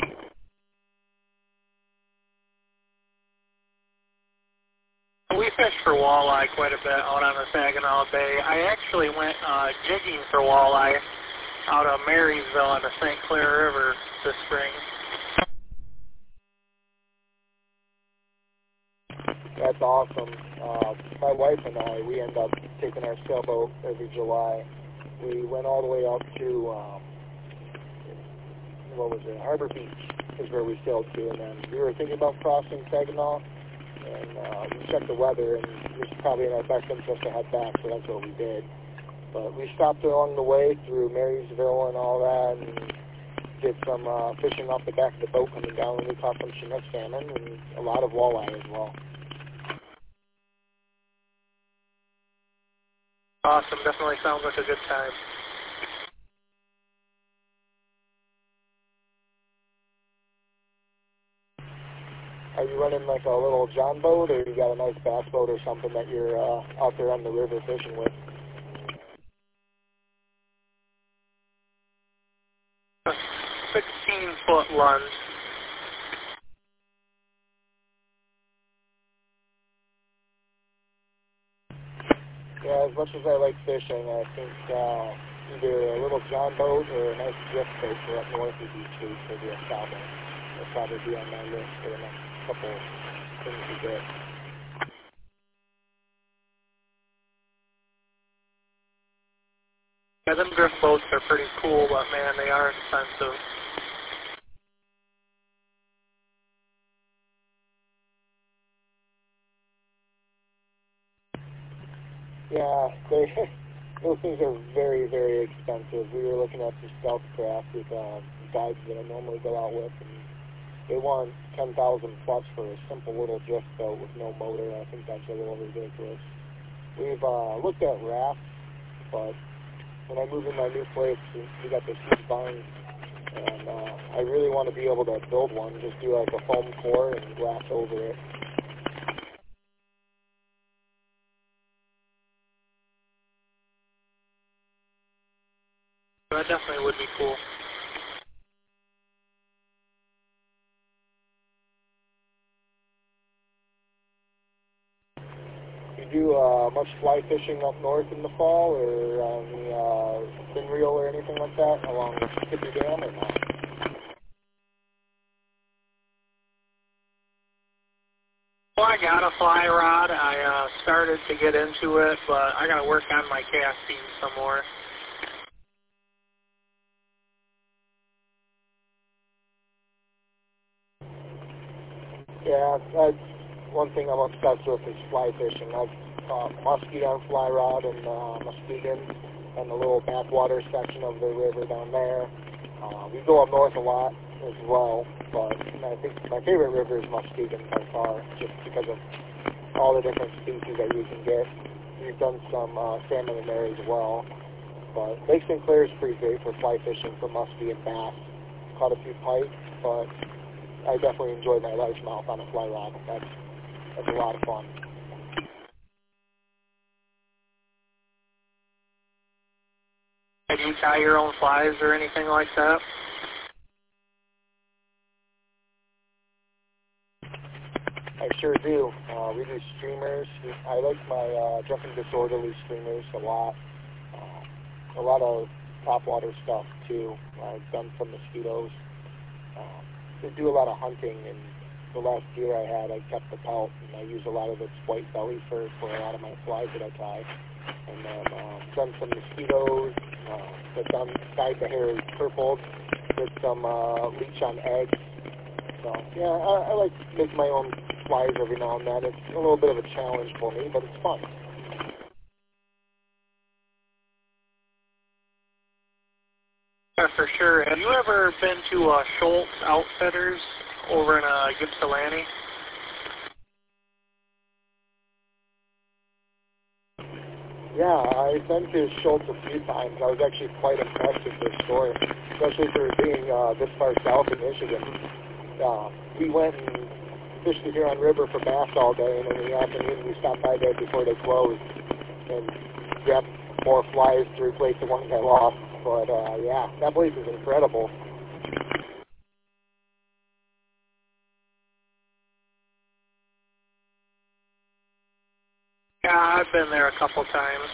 S6: We fish for walleye quite a bit out on the Saginaw Bay. I actually went jigging for walleye out of Marysville on the St. Clair River this spring.
S10: That's awesome. My wife and I, we end up taking our sailboat every July. We went all the way up to, Harbor Beach is where we sailed to, and then we were thinking about crossing Saginaw, and we checked the weather, and it was probably in our best interest to head back, so that's what we did. But we stopped along the way through Marysville and all that, and did some fishing off the back of the boat coming down, and we caught some Chinook salmon and a lot of walleye as well.
S6: Awesome. Definitely sounds like a good time.
S10: Are you running like a little John boat, or you got a nice bass boat or something that you're out there on the river fishing with?
S6: A 16-foot Lund.
S10: Yeah, as much as I like fishing, I think either a little John boat or a nice drift boat for up north would be sweet for the Escalde. It'll probably be on my list for the next couple of things to get.
S6: Yeah, them drift boats are pretty cool, but man, they are expensive.
S10: Yeah, those things are very, very expensive. We were looking at some stealth craft with guides that I normally go out with, and they want $10,000 plus for a simple little drift boat with no motor. I think that's a little ridiculous. We've looked at rafts, but when I move in my new place, we got this huge barn, and I really want to be able to build one, just do like a foam core and glass over it.
S6: That definitely would be cool.
S10: You do much fly fishing up north in the fall, or on the fin reel or anything like that along Kippy Dam, or not?
S6: Well, I got a fly rod. I started to get into it, but I got to work on my casting some more.
S10: Yeah, that's one thing I'm obsessed with is fly fishing. I've caught muskie on fly rod in Muskegon and the little backwater section of the river down there. We go up north a lot as well, but I think my favorite river is Muskegon by far, just because of all the different species that you can get. We've done some salmon in there as well, but Lake St. Clair is pretty great for fly fishing for muskie and bass. Caught a few pike, but I definitely enjoy my largemouth on a fly rod. That's a lot of fun.
S6: Do you tie your own flies or anything like that?
S10: I sure do. We do streamers. I like my Jumping Disorderly streamers a lot. A lot of topwater stuff too. I've done some mosquitoes. I do a lot of hunting, and the last deer I had, I kept the pelt, and I use a lot of its white belly fur for a lot of my flies that I tie. And then done some mosquitoes, dyed the hair purple, did some leech on eggs. So yeah, I like making my own flies every now and then. It's a little bit of a challenge for me, but it's fun.
S6: Yeah, for sure. Have you ever been to Schultz Outfitters over in Ypsilanti?
S10: Yeah, I've been to Schultz a few times. I was actually quite impressed with their store, especially for being this far south in Michigan. We went and fished the Huron River for bass all day, and in the afternoon we stopped by there before they closed and grabbed more flies to replace the ones I lost. But yeah, that place is incredible.
S6: Yeah, I've been there a couple times.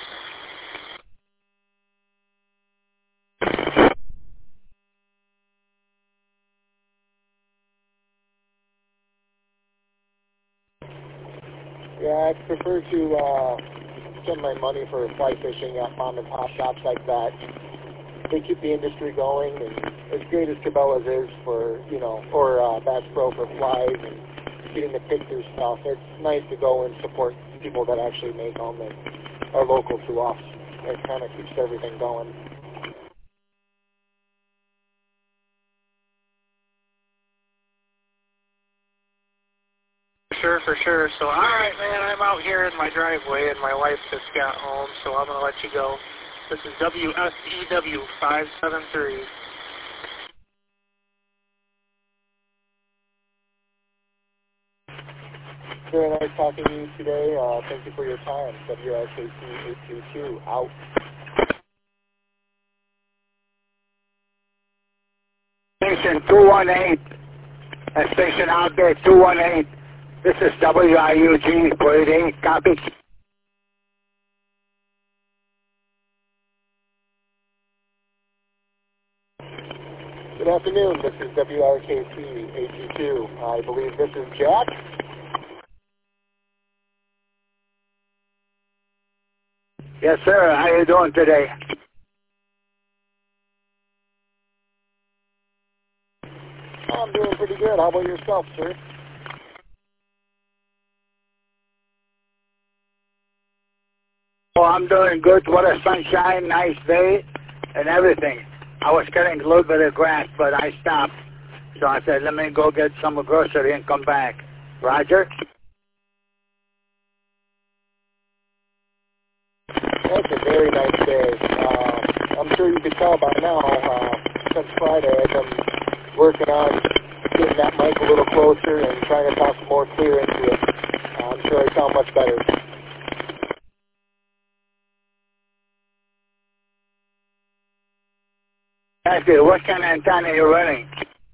S10: Yeah, I prefer to spend my money for fly fishing at mom and pop shops like that. They keep the industry going, and as great as Cabela's is for, you know, or Bass Pro for flies and getting to pick through stuff, it's nice to go and support people that actually make them and are local to us. It kind of keeps everything going.
S6: For sure. So, all right, man, I'm out here in my driveway, and my wife just got home, so I'm going to let you go. This is WSEW 573.
S10: Very nice talking to you today. Thank you for your time. WSAC 822, out.
S11: Station 218. Station out there, 218. This is WIUG 48, copy.
S10: Good afternoon. This is WRKC 822. I believe this is Jack.
S11: Yes, sir. How you doing today?
S10: I'm doing pretty good. How about yourself, sir?
S11: Oh, I'm doing good. What a sunshine, nice day, and everything. I was cutting a little bit of grass, but I stopped. So I said, let me go get some grocery and come back. Roger?
S10: That's a very nice day. I'm sure you could tell by now, since Friday I've been working on getting that mic a little closer and trying to talk more clear into it. I'm sure I sound much better.
S11: Thank you. What kind of antenna are you running?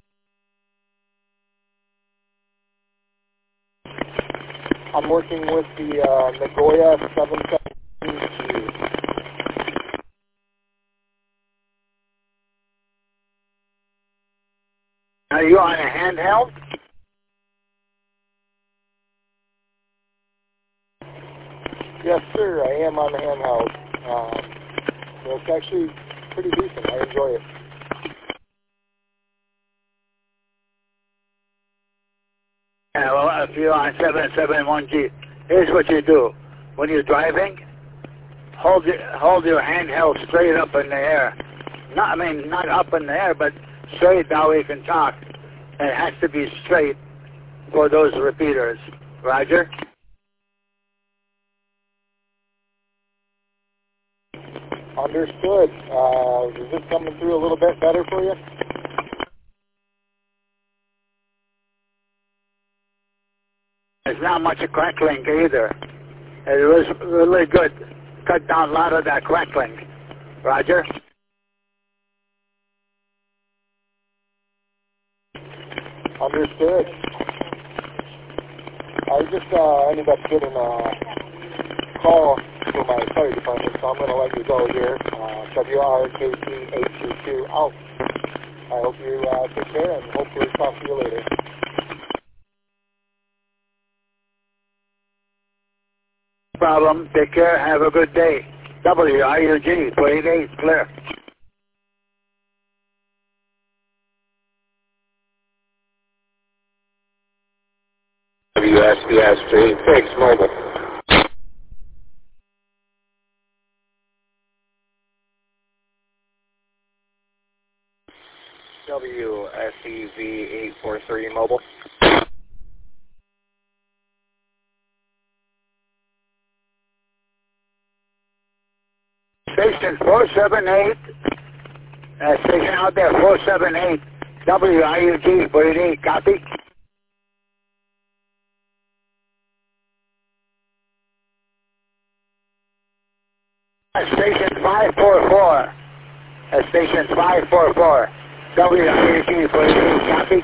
S10: I'm working with the Nagoya 717Q.
S11: Are you on a handheld?
S10: Yes, sir. I am on the handheld. So it's actually pretty decent. I enjoy it.
S11: Yeah, well, if you're on 771G, here's what you do. When you're driving, hold your handheld straight up in the air. Not up in the air, but straight that way you can talk. And it has to be straight for those repeaters. Roger?
S10: Understood. Is this coming through a little bit better for you?
S11: There's not much crackling either. It was really good. Cut down a lot of that crackling. Roger?
S10: Understood. I just ended up getting a call for my fire department, so I'm going to let you go here. WRKC 822 out. I hope you take care and hopefully talk to you later.
S11: No problem. Take care. Have a good day. WIUG 28, clear.
S9: WSBS 36, mobile.
S12: WSEV 843, mobile.
S11: Station 478. Station out there, 478. WIUG 48, copy. Station 544. Station 544. WRNZ 48, copy.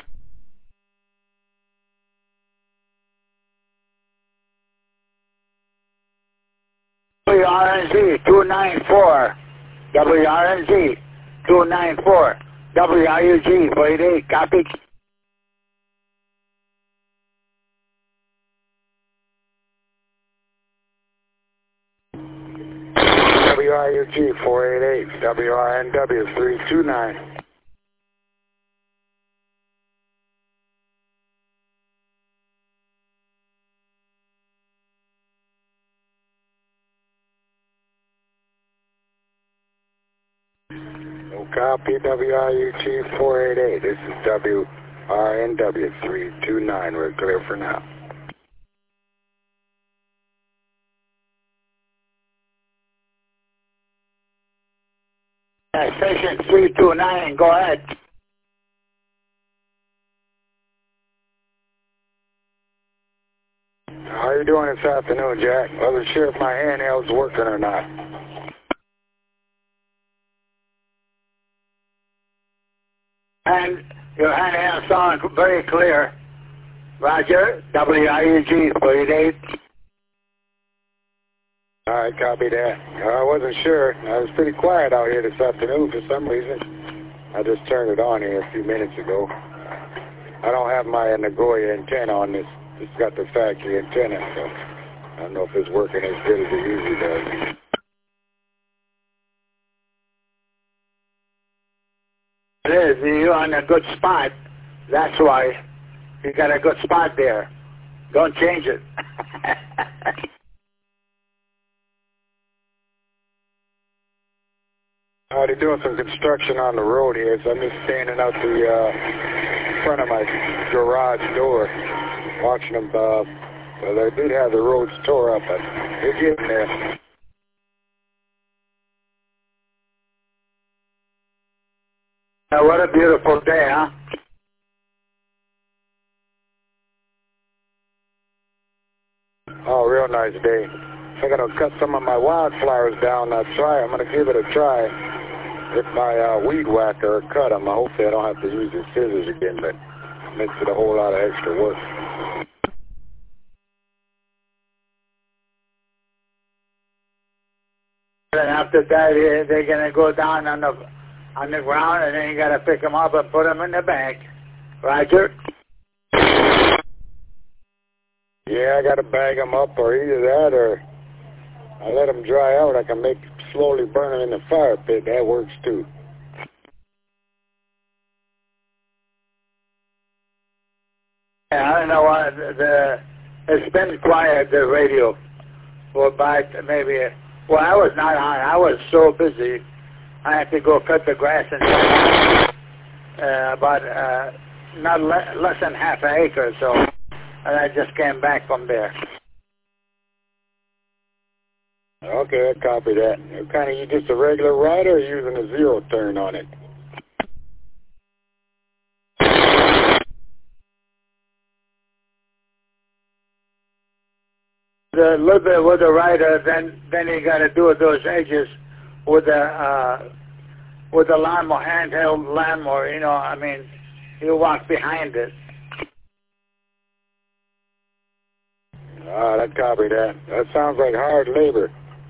S11: WRNZ 294. WRNZ 294. WRUG 48, copy.
S2: WRUG 488, WRNW 329. No copy, WRUG 488. This is WRNW 329. We're clear for now.
S11: Station 329, go ahead.
S2: How are you doing this afternoon, Jack? I wasn't sure if my handheld's working or not.
S11: And your handheld sound very clear. Roger, WRUG 48.
S2: All right, copy that. I wasn't sure. I was pretty quiet out here this afternoon for some reason. I just turned it on here a few minutes ago. I don't have my Nagoya antenna on this. It's got the factory antenna, so I don't know if it's working as good as it usually does.
S11: It is. You're on a good spot. That's why. You got a good spot there. Don't change it.
S2: They're doing some construction on the road here, so I'm just standing out the front of my garage door, watching them. Well, they did have the roads tore up, but they're getting there.
S11: What a beautiful day, huh?
S2: Oh, real nice day. I got to cut some of my wildflowers down. I'm going to give it a try with my weed whacker, cut them. Hopefully I don't have to use the scissors again, but it makes it a whole lot of extra work.
S11: And after that, they're going to go down on the ground, and then you got to pick them up and put them in the bag. Roger?
S2: Yeah, I got to bag them up, or either that, or I let them dry out. I can make slowly burn them in the fire pit. That works too.
S11: Yeah, I don't know what it's been quiet, the radio, for about maybe. Well, I was not on. I was so busy. I had to go cut the grass and about not less than half an acre or so, and I just came back from there.
S2: Okay, I copy that. Kind of, you just a regular rider or using a zero turn on it?
S11: A little bit with the rider, then you got to do those edges with the lawnmower, handheld lawnmower. You know, I mean, you walk behind it.
S2: I copy that. That sounds like hard labor.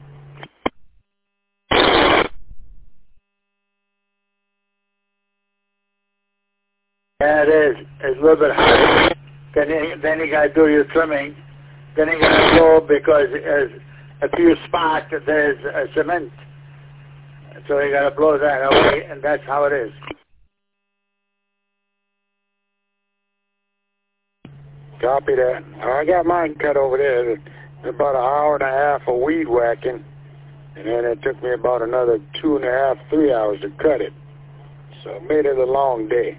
S11: Yeah, it is. It's a little bit hard. Then you got to do your trimming. Then you got to blow because there's a few spots there's cement. So you got to blow that away, and that's how it is.
S2: Copy that. I got mine cut over there. About an hour and a half of weed whacking, and then it took me about another 2.5, 3 hours to cut it. So it made it a long day.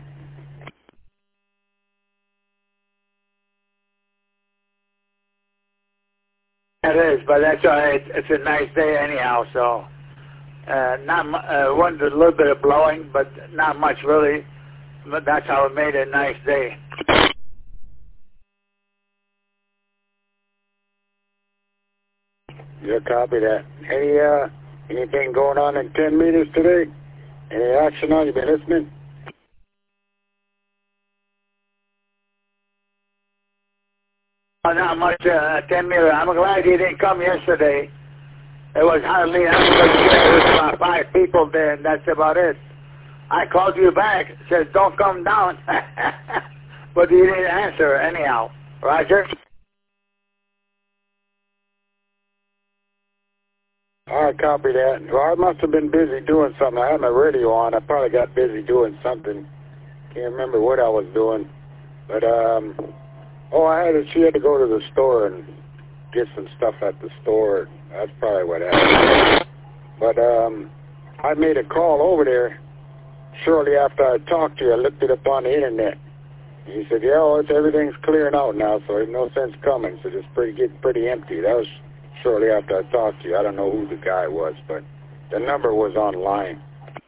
S11: It is, but that's all right. It's a nice day anyhow, so one a little bit of blowing, but not much really. But that's how it made a nice day.
S2: Yeah, copy that. Anything going on in 10 meters today? Any action on? You been listening?
S11: Not much, 10 meter. I'm glad he didn't come yesterday. It was hardly anybody there. There was about 5 people there, and that's about it. I called you back, said don't come down, but you didn't answer anyhow. Roger?
S2: All right, copy that. Well, I must have been busy doing something. I had my radio on. I probably got busy doing something. Can't remember what I was doing. But, she had to go to the store and get some stuff at the store. That's probably what happened. But, I made a call over there shortly after I talked to you. I looked it up on the internet. And he said, yeah, well, everything's clearing out now, so there's no sense coming. So it's getting pretty empty. That was shortly after I talked to you. I don't know who the guy was, but the number was online.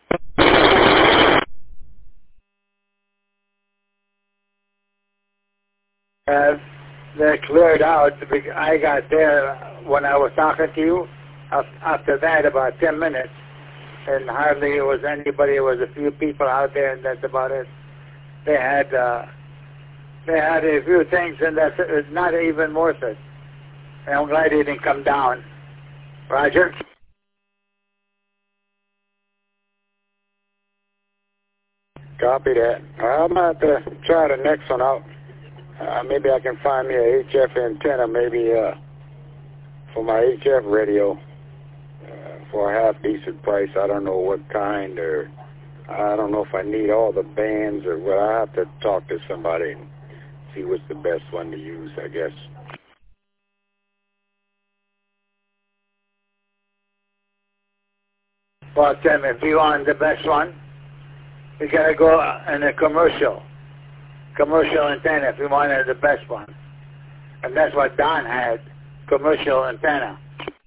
S11: They cleared out. I got there when I was talking to you. After that, about 10 minutes, and hardly it was anybody. It was a few people out there, and that's about it. They had a few things, and that's it's not even worth it. And I'm glad he didn't come down. Roger?
S2: Copy that. I'm going to have to try the next one out. Maybe I can find me a HF antenna, maybe for my HF radio for a half-decent price. I don't know what kind, or I don't know if I need all the bands, or what. I have to talk to somebody and see what's the best one to use, I guess.
S11: Well, Tim, if you want the best one, you got to go in a commercial antenna if you wanted the best one. And that's what Don had, commercial antenna.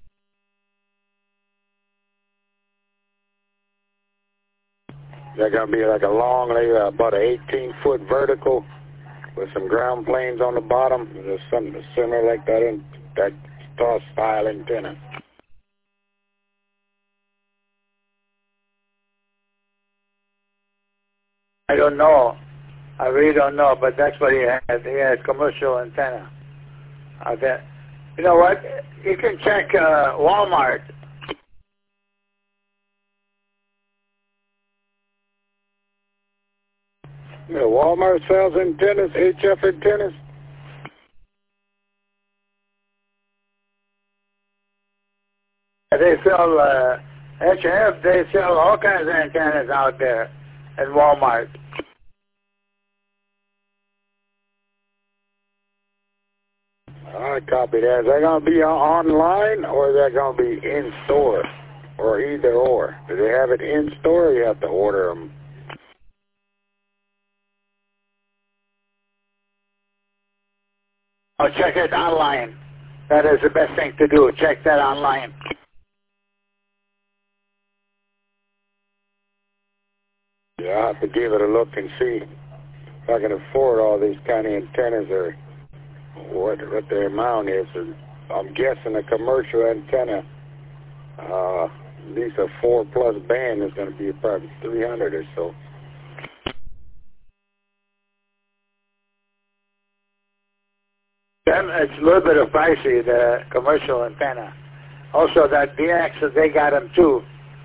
S2: They're going to be like a long, about an 18-foot vertical with some ground planes on the bottom. There's something similar like that in that style antenna.
S11: I don't know. I really don't know, but that's what he had. He had commercial antenna. You know what? You can check Walmart.
S2: Yeah, Walmart sells antennas, HF antennas.
S11: They sell HF. They sell all kinds of antennas out there at Walmart.
S2: All right, copy that. Is that going to be online, or is that going to be in-store, or either or? Do they have it in-store, or you have to order them?
S11: I'll check it online. That is the best thing to do. Check that online.
S2: Yeah, I'll have to give it a look and see if I can afford all these kind of antennas, or what their amount is. I'm guessing a commercial antenna, at least a 4+ band, is going to be probably $300 or so.
S11: It's a little bit of pricey, the commercial antenna. Also, that DX, they got them too.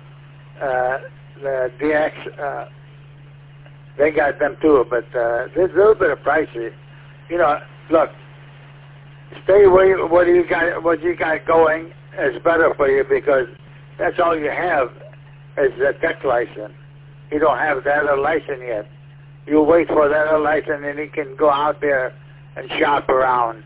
S11: The DX, they got them too, but there's a little bit of pricey. You know, look, stay what you got going is better for you, because that's all you have is the tech license. You don't have the other license yet. You wait for the other license, and you can go out there and shop around.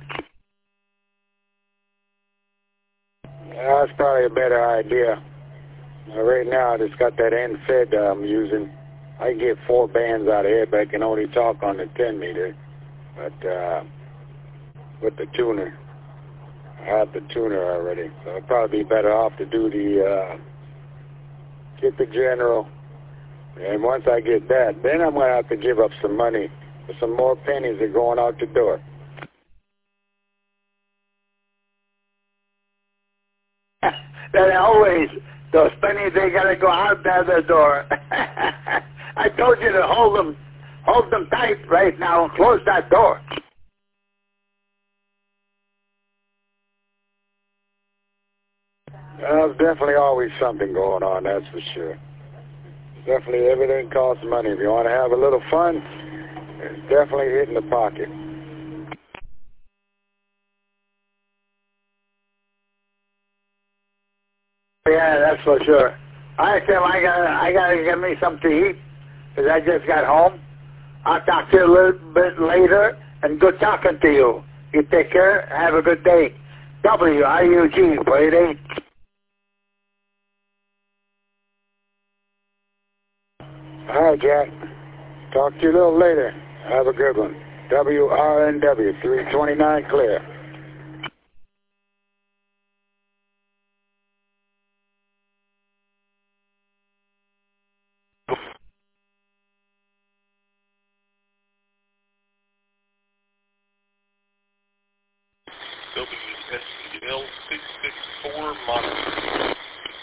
S2: Yeah, that's probably a better idea. Right now, I just got that end-fed I'm using. I can get 4 bands out of it, but I can only talk on the 10 meter. But with the tuner, I have the tuner already, so it'd probably be better off to do get the general. And once I get that, then I'm going to have to give up some money. Some more pennies are going out the door.
S11: that always, those pennies, they got to go out the other door. I told you to hold them tight right now and close that door.
S2: There's definitely always something going on, that's for sure. Definitely everything costs money. If you want to have a little fun, it's definitely hitting the pocket.
S11: Yeah, that's for sure. All right, Tim, I gotta get me something to eat because I just got home. I'll talk to you a little bit later, and good talking to you. You take care. Have a good day. WIUG 488.
S2: All right, Jack. Talk to you a little later. Have a good one. WRNW 329 clear.
S8: WSCL 664 monitor.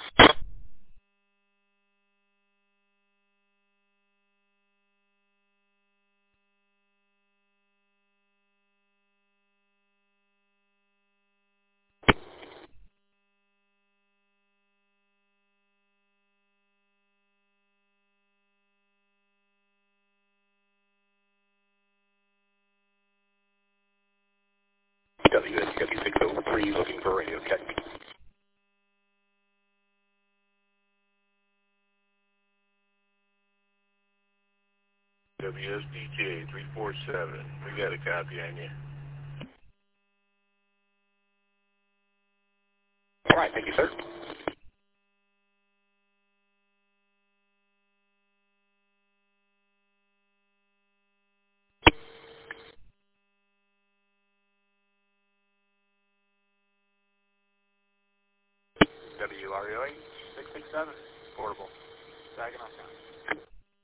S8: WSW 603 looking for radio check. WSDJ 347, we got a copy on you. All right, thank you, sir. WROA 667, portable, Saginaw County.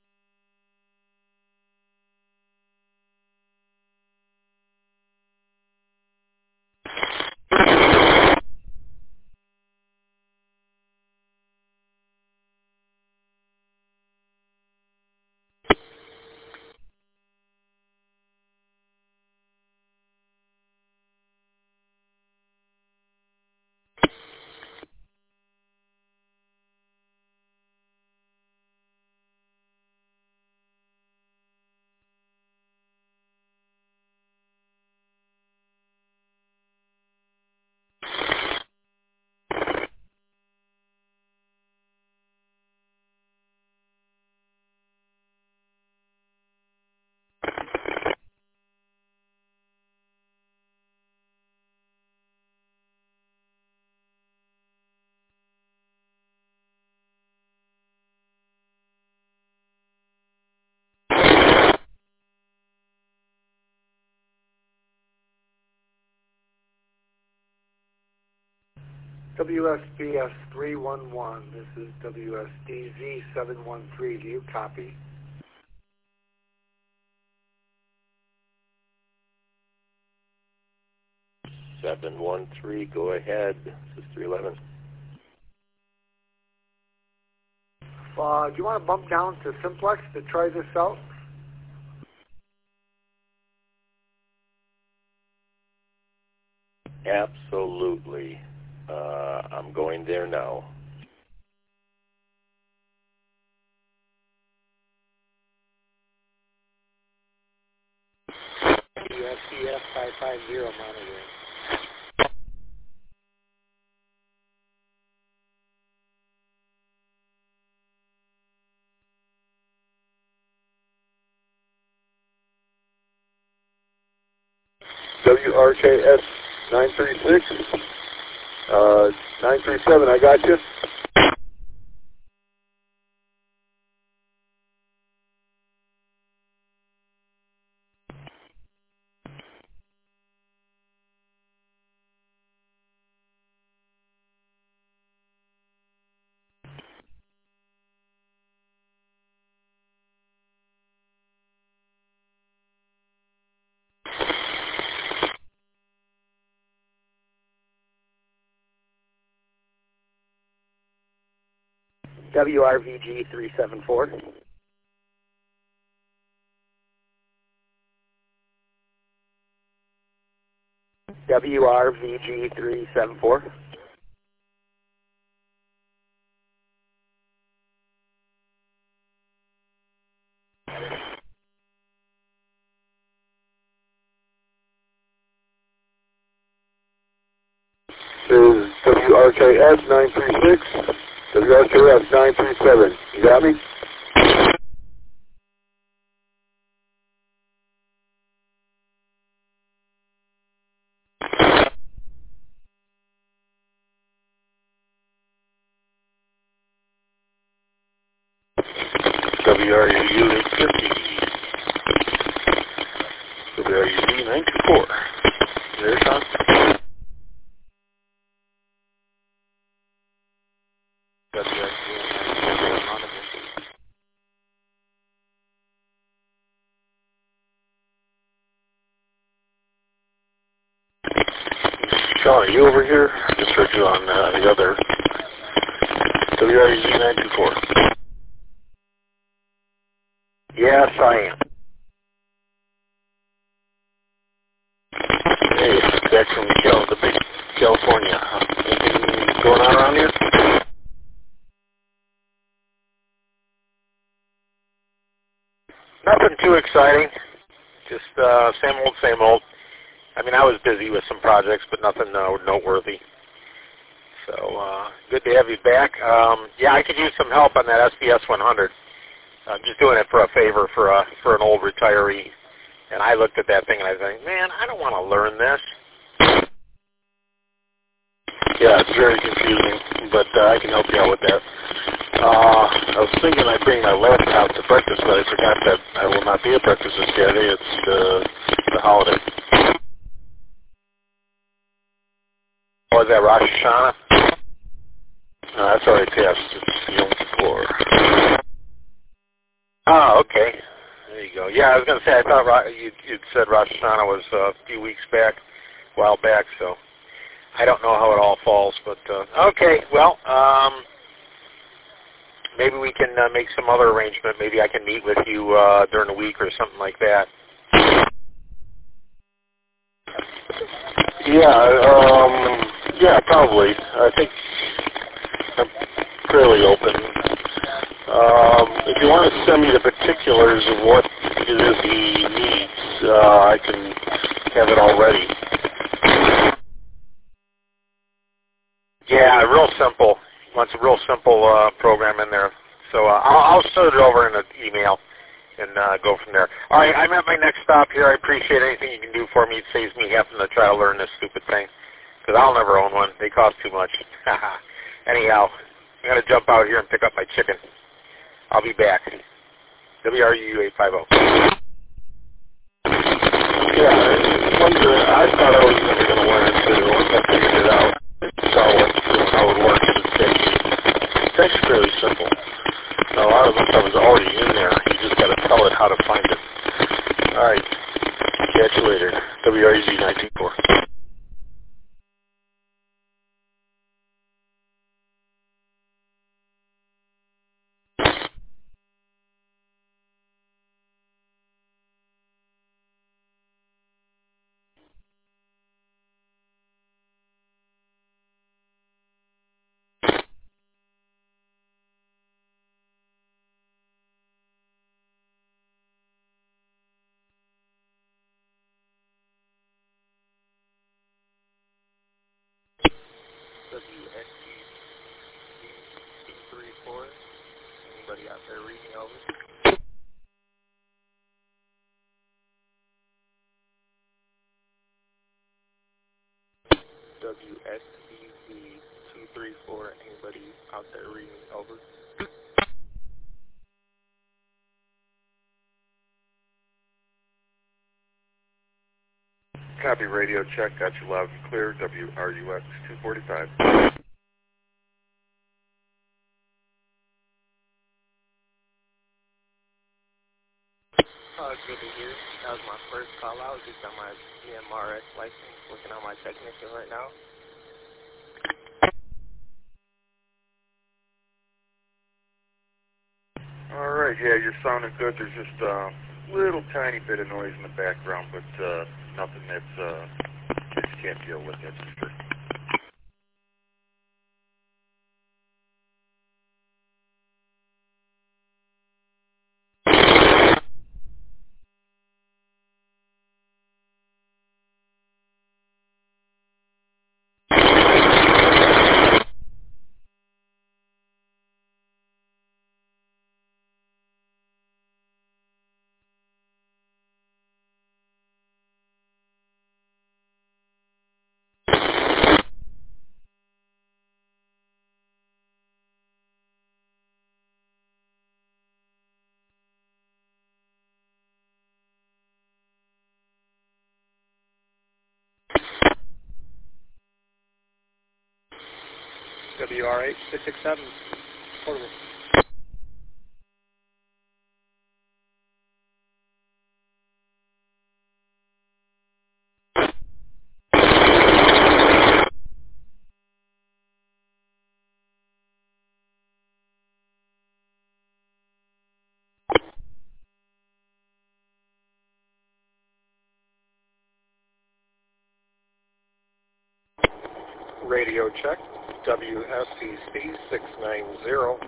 S10: WSBS 311, this is WSDZ 713, do you copy?
S9: Seven 713, go ahead. This is 311.
S10: Do you want to bump down to Simplex to try this out?
S9: Absolutely. I'm going there now.
S10: WSBS 550 monitoring.
S2: WRKS 936, 937, I got you.
S1: WRVG 374. WRVG 374.
S13: Is WRKS 936, WRKS 937. You got me? WRUU 850. WRUD 924. There, Sean? Sean, are you over here? I just heard you on the other. WRUZ 924.
S1: Yes, I am.
S13: Hey, back from the big California. Anything going on around here?
S4: Nothing too exciting. Just same old, same old. I mean, I was busy with some projects, but nothing noteworthy. So good to have you back. Yeah, I could use some help on that SBS 100. I'm just doing it for a favor for an old retiree. And I looked at that thing and I was like, man, I don't want to learn this.
S13: Yeah, it's very confusing, but I can help you out with that. I was thinking I'd bring my laptop to breakfast, but I forgot that I will not be at breakfast this Saturday. It's the holiday.
S4: Oh, is that Rosh Hashanah?
S13: That's already passed. It's Yom Kippur.
S4: Oh, okay. There you go. Yeah, I was going to say, I thought you'd said Rosh Hashanah was a few weeks back, a while back, so I don't know how it all falls, but okay, well, maybe we can make some other arrangement. Maybe I can meet with you during the week or something like that.
S13: Yeah, probably. I think I'm fairly open. If you want to send me the particulars of what it is he needs, I can have it all ready.
S4: Yeah, real simple. He wants a real simple program in there. So I'll send it over in an email and go from there. All right, I'm at my next stop here. I appreciate anything you can do for me. It saves me having to try to learn this stupid thing because I'll never own one. They cost too much. Anyhow, I'm going to jump out here and pick up my chicken. I'll be back. WRUU 850.
S13: Yeah, I thought I was never going to learn it too. Once I figured it out, how it works in the station. It's actually fairly simple. Now, a lot of this I was already in there. You just got to tell it how to find it. All right. Catch you later. WRZ 924.
S12: WSG-234. Anybody out there reading over? WSG-234. Anybody out there reading over?
S14: Copy, radio check. Got you loud and clear. WRUX 245.
S12: Good to hear. That was my first call out. Just on my GMRS license, working on my technician right now.
S14: yeah, you're sounding good. There's just a little tiny bit of noise in the background, but nothing that you just can't deal with. That's for sure.
S15: WR8 667 portable.
S4: Radio check, WSCC 690.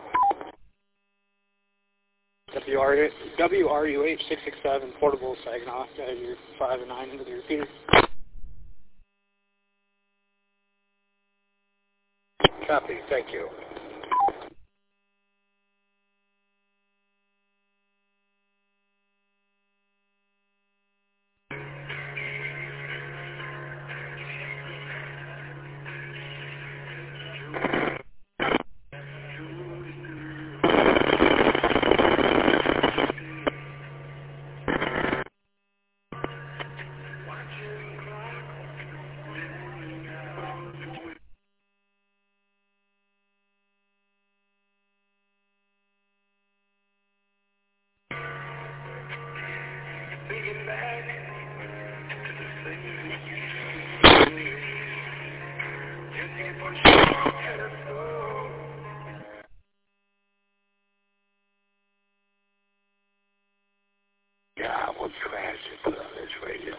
S15: WRUH 667 portable Saginaw. You're 5 and 9 into the repeater.
S4: Copy, thank you.
S1: God, what trash you put on this radio.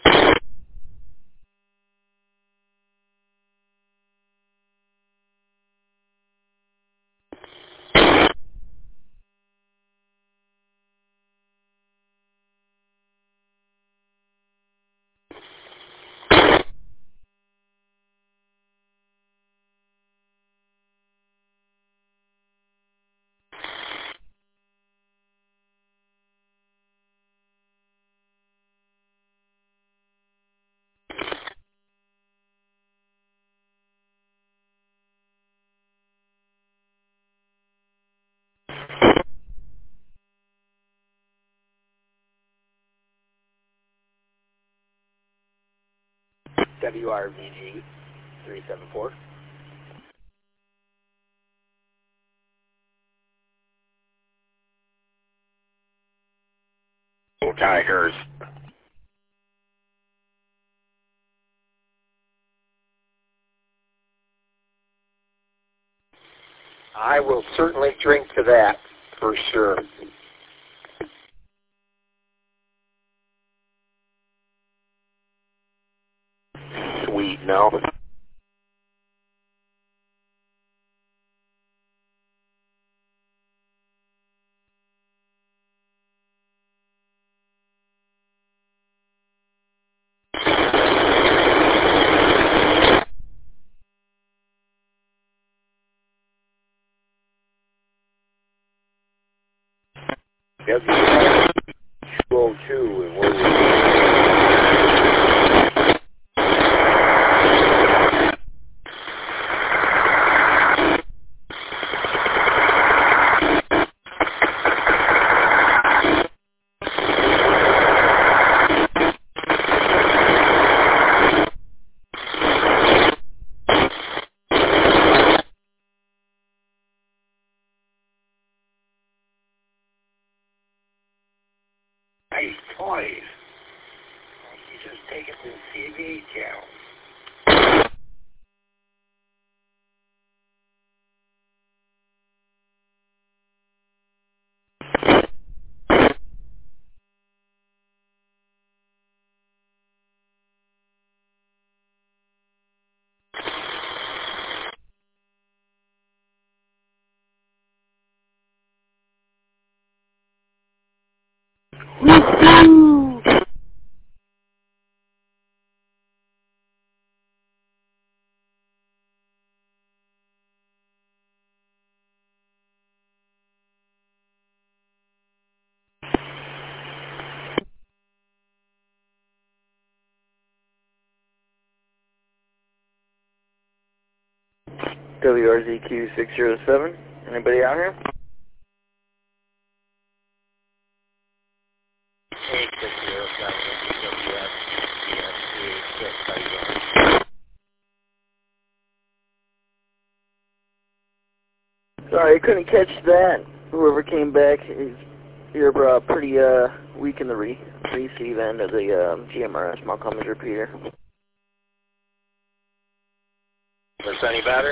S16: WRVG 374.
S1: Tigers.
S4: I will certainly drink to that, for sure.
S1: Sweet, no? W202 and what Woo-hoo!
S16: WRZQ 607. Anybody out here?
S12: 8607.
S16: Sorry, I couldn't catch that. Whoever came back, you're pretty weak in the receive end of the GMRS Montgomery repeater.
S12: Is this any better?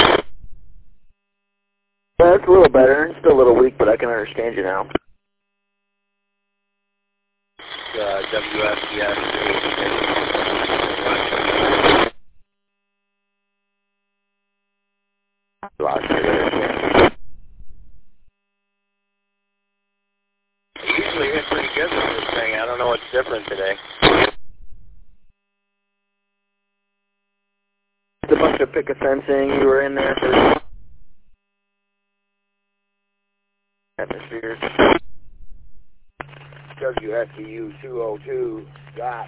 S16: Yeah, it's a little better. It's still a little weak, but I can understand you now.
S12: WSDS.
S16: Lost you there.
S12: I usually hit pretty good with this thing. I don't know what's different today.
S16: It's a bunch of picket fencing. You were in there for atmosphere.
S1: WSCU 202, got.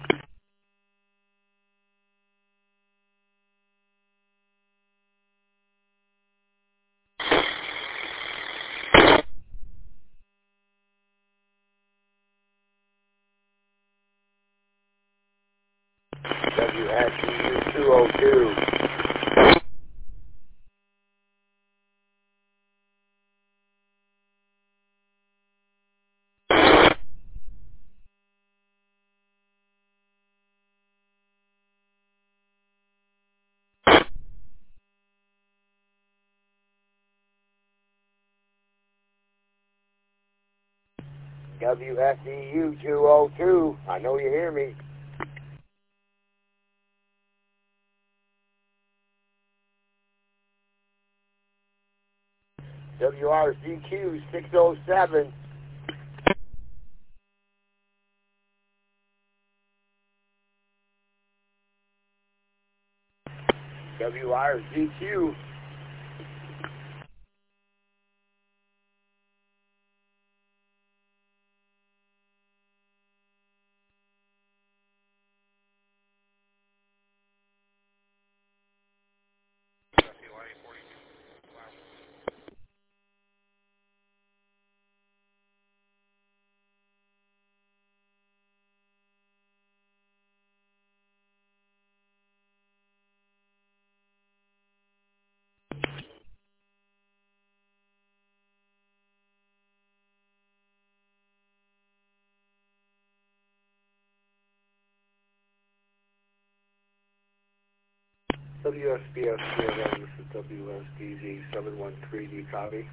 S1: WSCU 202. WSCU 202, I know you hear me. WRZQ 607. WRZQ.
S17: WSBS CNN, this is WSDZ 713, do you copy?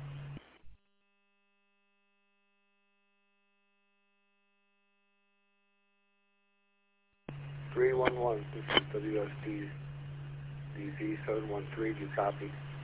S17: This is WSDZ 713, do you copy?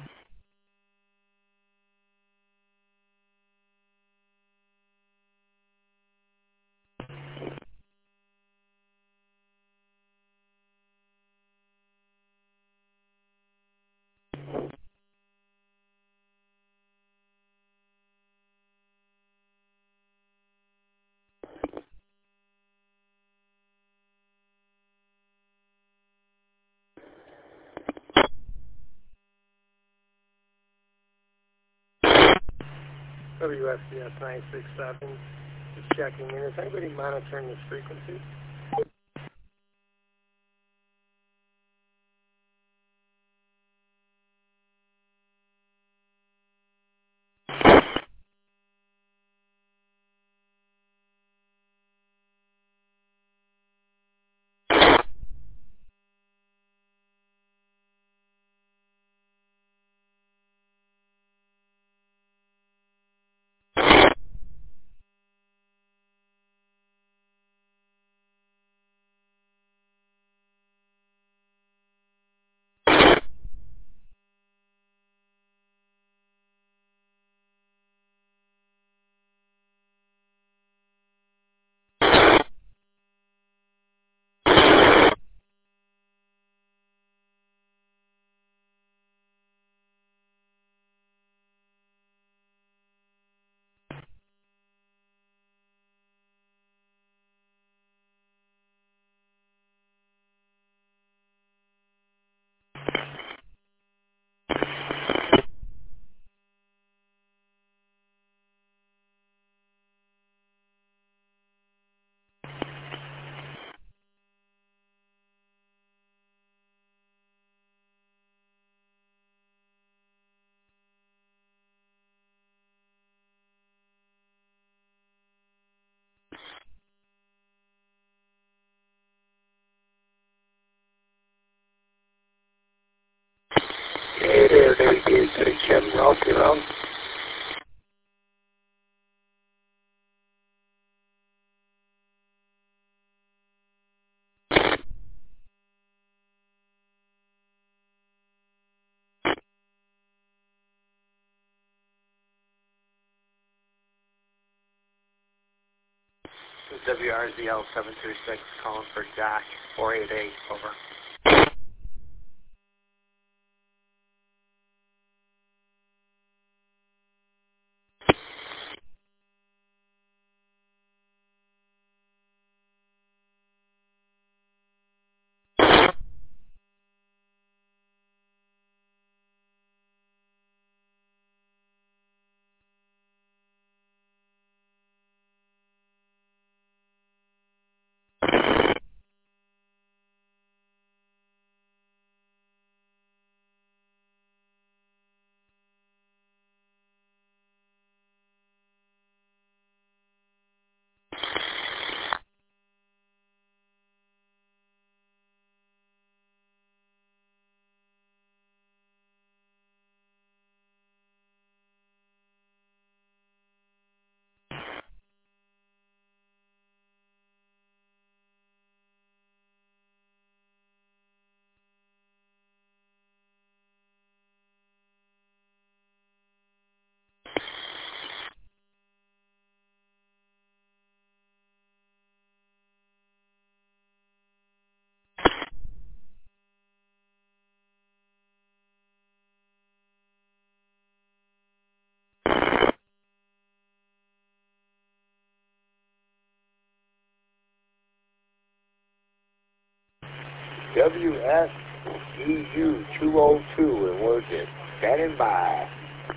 S17: WSBS 967, just checking in. Is anybody monitoring this frequency?
S13: Eddie Kim, Ralphie around.
S12: WRZL 736 calling for Jack 488, over.
S18: WSEU 202 and we're just standing by.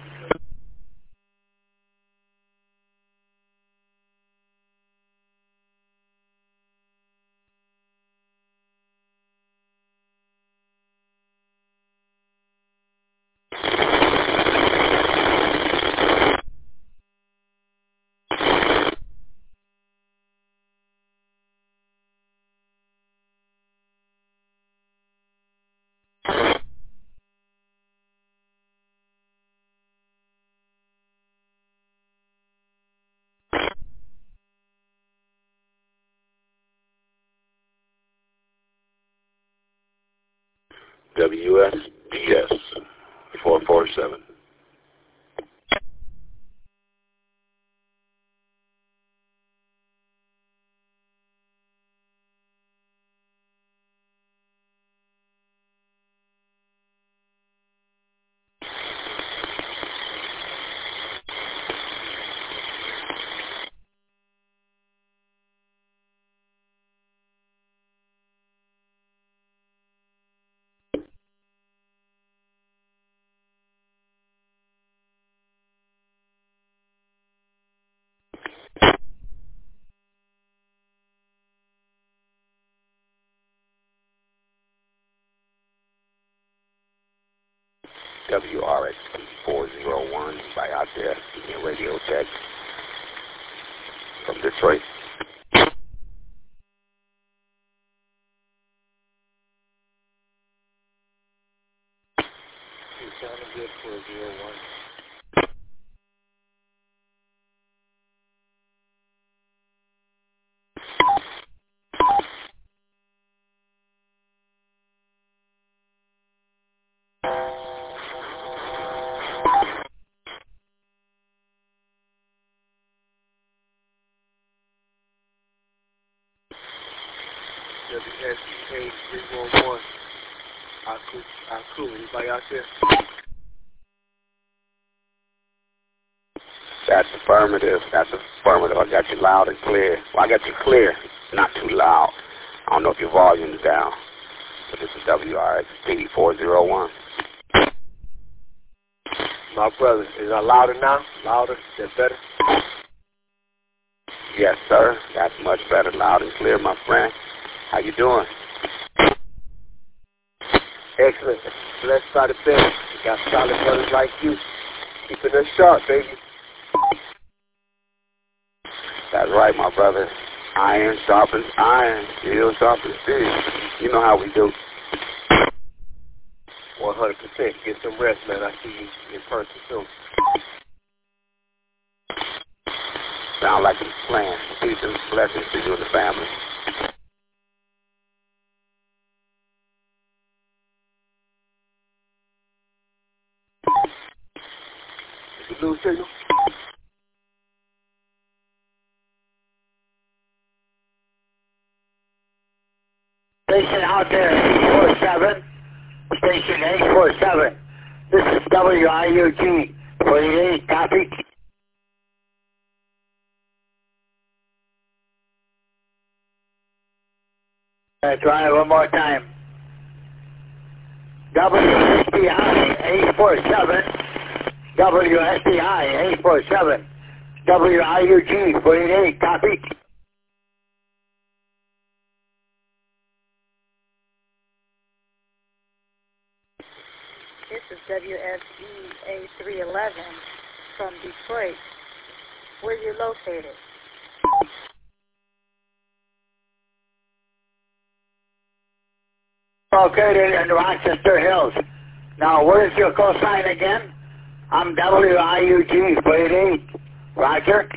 S13: WSBS 447. WRXP 401 by out there, in radio check from Detroit.
S18: You sounding good for 401. WSEA 311. Aku, anybody out there?
S19: That's affirmative. That's affirmative. I got you loud and clear. Well, I got you clear, not too loud. I don't know if your volume's down, but this is WRXP 401.
S18: My brother, is that louder now? Louder? Is that better?
S19: Yes, sir. That's much better. Loud and clear, my friend. How you doing?
S18: Excellent. Blessed by the best. You got solid brothers like you. Keeping us sharp, baby.
S19: That's right, my brother. Iron sharpens iron. Steel sharpens steel. You know how we do.
S18: 100%. Get some rest, man. I'll see you in person soon.
S19: Sound like a plan. Peace and blessings to you and the family.
S18: Did you lose signal?
S11: Station out there, 847. Station 847. This is WIUG 48. Copy. Try it one more time. WSDI 847. WSDI 847. WIUG 48. Copy.
S20: This is WSEA 311 from Detroit. Where are you located?
S11: Located in Rochester Hills. Now, what is your call sign again? I'm WIUG 48. Roger.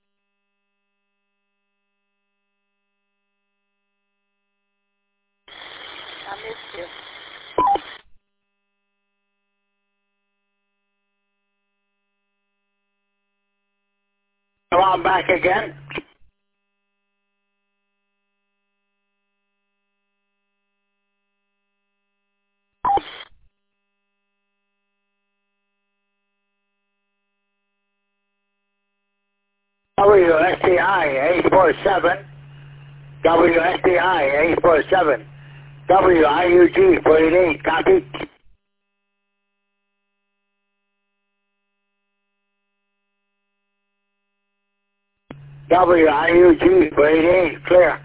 S20: I missed you.
S11: Come on back again. WSDI 847. WSDI 847. WIUG 48. Copy. WIUG 48. Clear.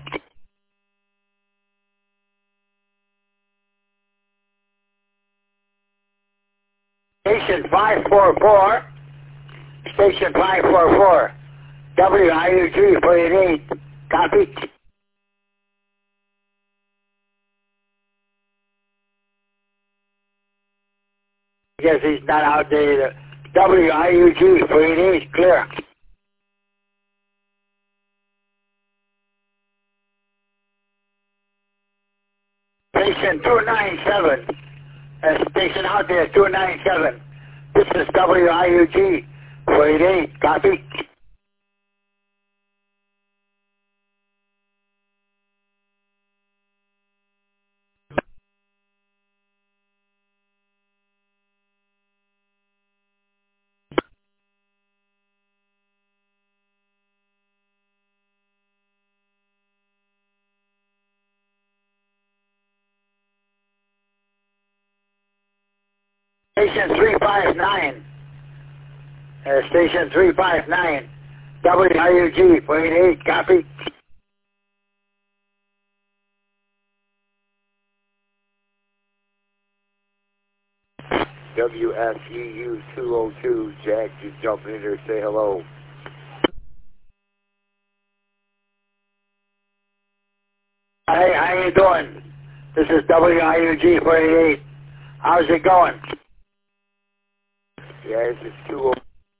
S11: Station 544. Station 544. WIUG 48. Copy. I guess he's not out there either. WIUG 48. Clear. Station 297. Station out there, 297. This is WIUG 48. Copy. Station 359. Station 359. WIUG 48. Copy.
S18: WSEU 202. Jack, just jumping in there to say hello.
S11: Hey, how you doing? This is WIUG 48. How's it going?
S18: Yeah, this is 202.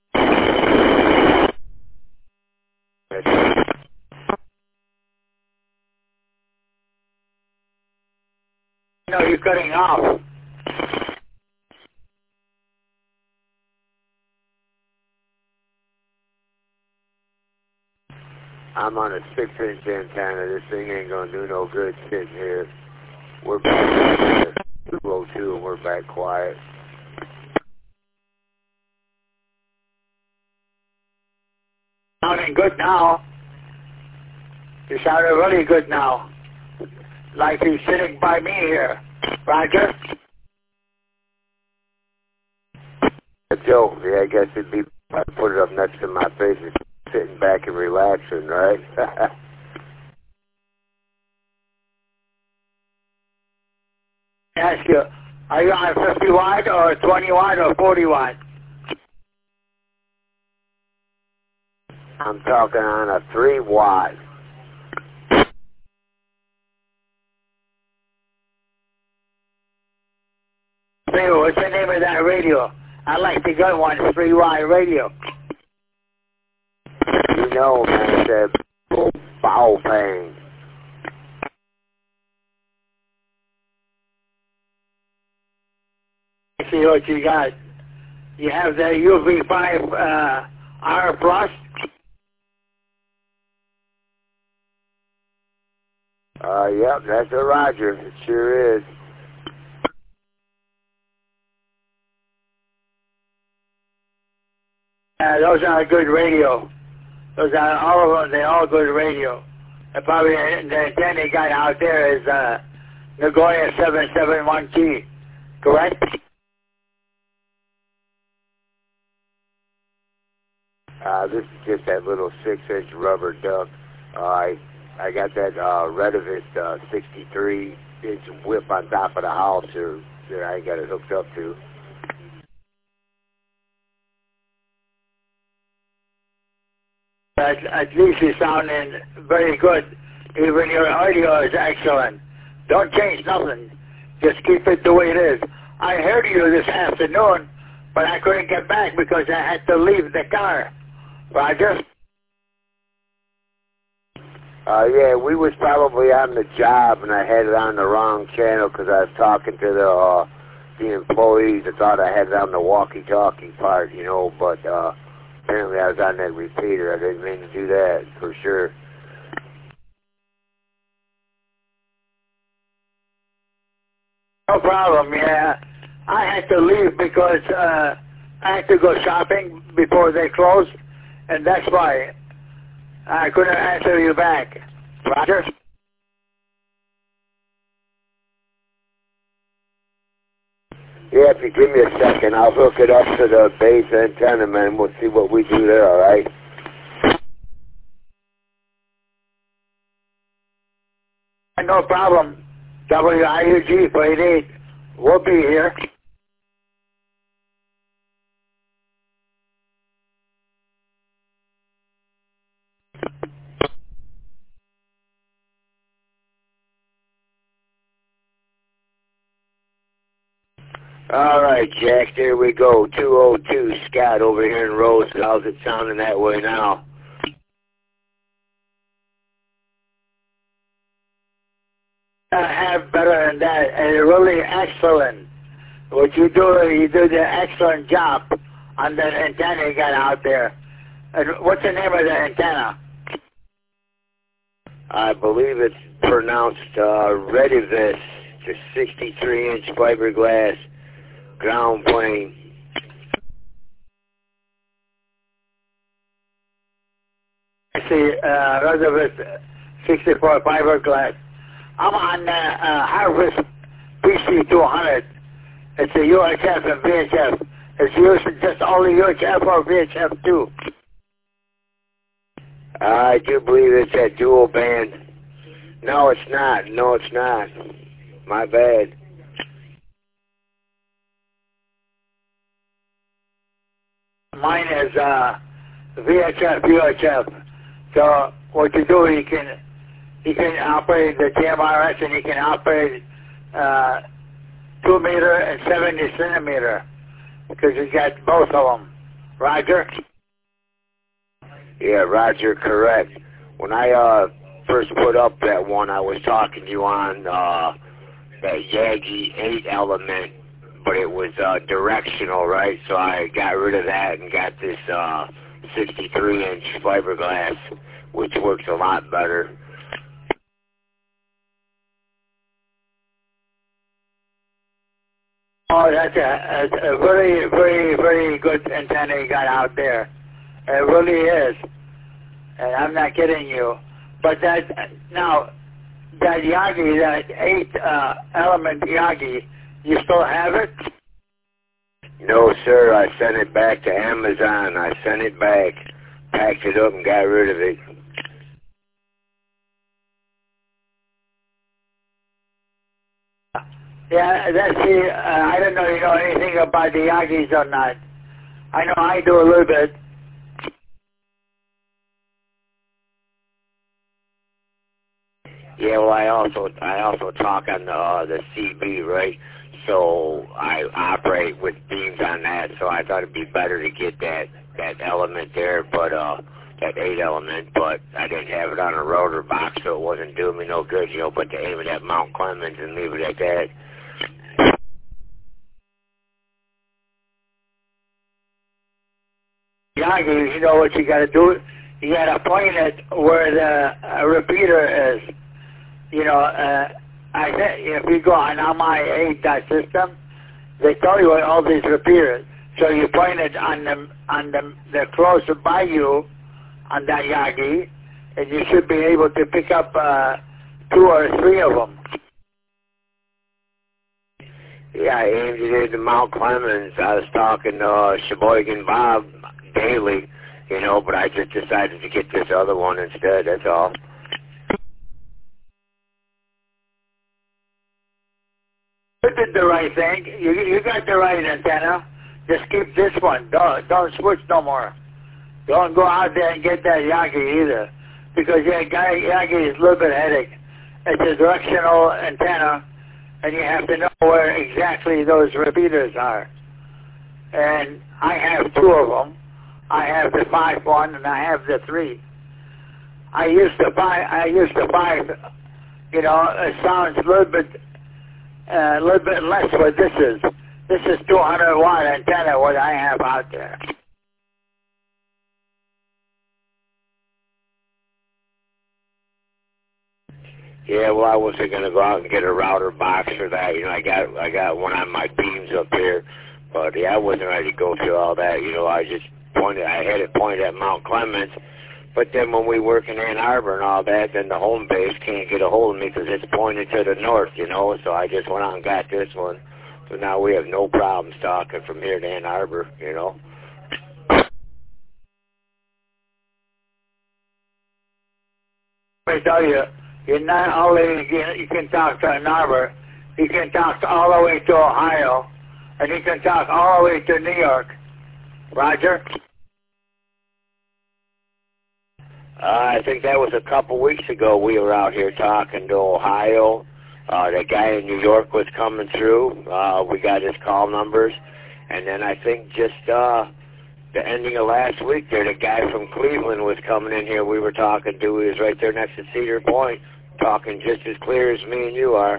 S11: No, you're cutting off.
S18: I'm on a 6-inch antenna. This thing ain't gonna do no good sitting here. We're back at 202 and we're back quiet.
S11: Sounding good now. You sounding really good now. Like you're sitting by me here. Roger?
S18: Joe, yeah, I guess it'd be, I put it up next to my face and sitting back and relaxing, right?
S11: Ask you, are you on 50 watt or 20 watt or 40 watt?
S18: I'm talking on a 3 watt.
S11: favor. What's the name of that radio? I like the good one, 3Y radio.
S18: You know, man, it's a foul pain.
S11: See what you got. You have the UV5 R Plus.
S18: Yep, that's a Roger. It sure is.
S11: Those are good radio. Those are all of them. They're all good radio. And probably the antenna you got out there is Nagoya 771G, correct?
S18: This is just that little 6-inch rubber duck. I got that Redivist 63-inch whip on top of the house that I got it hooked up to.
S11: At least you're sounding very good. Even your audio is excellent. Don't change nothing. Just keep it the way it is. I heard you this afternoon, but I couldn't get back because I had to leave the car. Roger?
S18: Yeah, we was probably on the job, and I had it on the wrong channel because I was talking to the employees. I thought I had it on the walkie-talkie part, you know, but apparently I was on that repeater. I didn't mean to do that, for sure.
S11: No problem, yeah. I had to leave because I had to go shopping before they closed, and that's why I couldn't answer you back. Roger?
S18: Yeah, if you give me a second, I'll hook it up to the base antenna, man. We'll see what we do there, all right?
S11: No problem. WIUG 48. We'll be here.
S18: All right, Jack, there we go. 202 Scott over here in Rose. How's it sounding that way now?
S11: I have better than that, and it's really excellent. What you do the excellent job on the antenna you got out there. And what's the name of the antenna?
S18: I believe it's pronounced Redivist, just 63-inch fiberglass ground plane.
S11: I see Redivist 64 fiberglass. I'm on Harvest PC200. It's a UHF and VHF. It's using just only UHF or VHF too.
S18: I do believe it's that dual band. No, it's not. No, it's not. My bad.
S11: Mine is VHF, UHF. So what you do, you can operate the TMRS, and you can operate 2 meter and 70 centimeter because you got both of them. Roger?
S18: Yeah, Roger, correct. When I first put up that one, I was talking to you on that Yagi 8 element, but it was directional, right? So I got rid of that and got this 63-inch fiberglass, which works a lot better.
S11: Oh, that's a very, very, very good antenna you got out there. It really is. And I'm not kidding you. But that Yagi, that 8 element Yagi, you still have it?
S18: No, sir. I sent it back to Amazon. I sent it back, packed it up, and got rid of it.
S11: Yeah, that's the, I don't know you know anything about the Yagis or not. I know I do a little bit.
S18: Yeah, well, I also talk on the CB, right? so I operate with beams on that, so I thought it'd be better to get that element there, but that 8 element, but I didn't have it on a rotor box, so it wasn't doing me no good, you know, but to aim it at Mount Clemens and leave it at that.
S11: Yagi, you know what you got to do? You got to point it where the repeater is. You know, I think if you go on mi8.system, they tell you all these repeaters. So you point it on the closer by you on that Yagi, and you should be able to pick up 2 or 3 of them.
S18: Yeah, I aimed it into Mount Clemens. I was talking to Sheboygan Bob daily, you know, but I just decided to get this other one instead, that's all.
S11: You did the right thing. You got the right antenna. Just keep this one. Don't switch no more. Don't go out there and get that Yagi either, because that Yagi is a little bit headache. It's a directional antenna, and you have to know where exactly those repeaters are. And I have 2 of them. I have the 5-1 and I have the 3. I use the 5. You know, it sounds a little bit less what this is. This is 200-watt antenna, what I have out there.
S18: Yeah, well, I wasn't going to go out and get a router box for that. You know, I got one on my beams up here, but yeah, I wasn't ready to go through all that. You know, I had it pointed at Mount Clemens, but then when we work in Ann Arbor and all that, then the home base can't get a hold of me because it's pointed to the north, you know, so I just went out and got this one. So now we have no problems talking from here to Ann Arbor, you know.
S11: I tell you, you're not only you can talk to Ann Arbor, you can talk all the way to Ohio, and you can talk all the way to New York. Roger?
S18: I think that was a couple weeks ago we were out here talking to Ohio. That guy in New York was coming through. We got his call numbers. And then I think just the ending of last week there, the guy from Cleveland was coming in here. We were talking to. He was right there next to Cedar Point, talking just as clear as me and you are.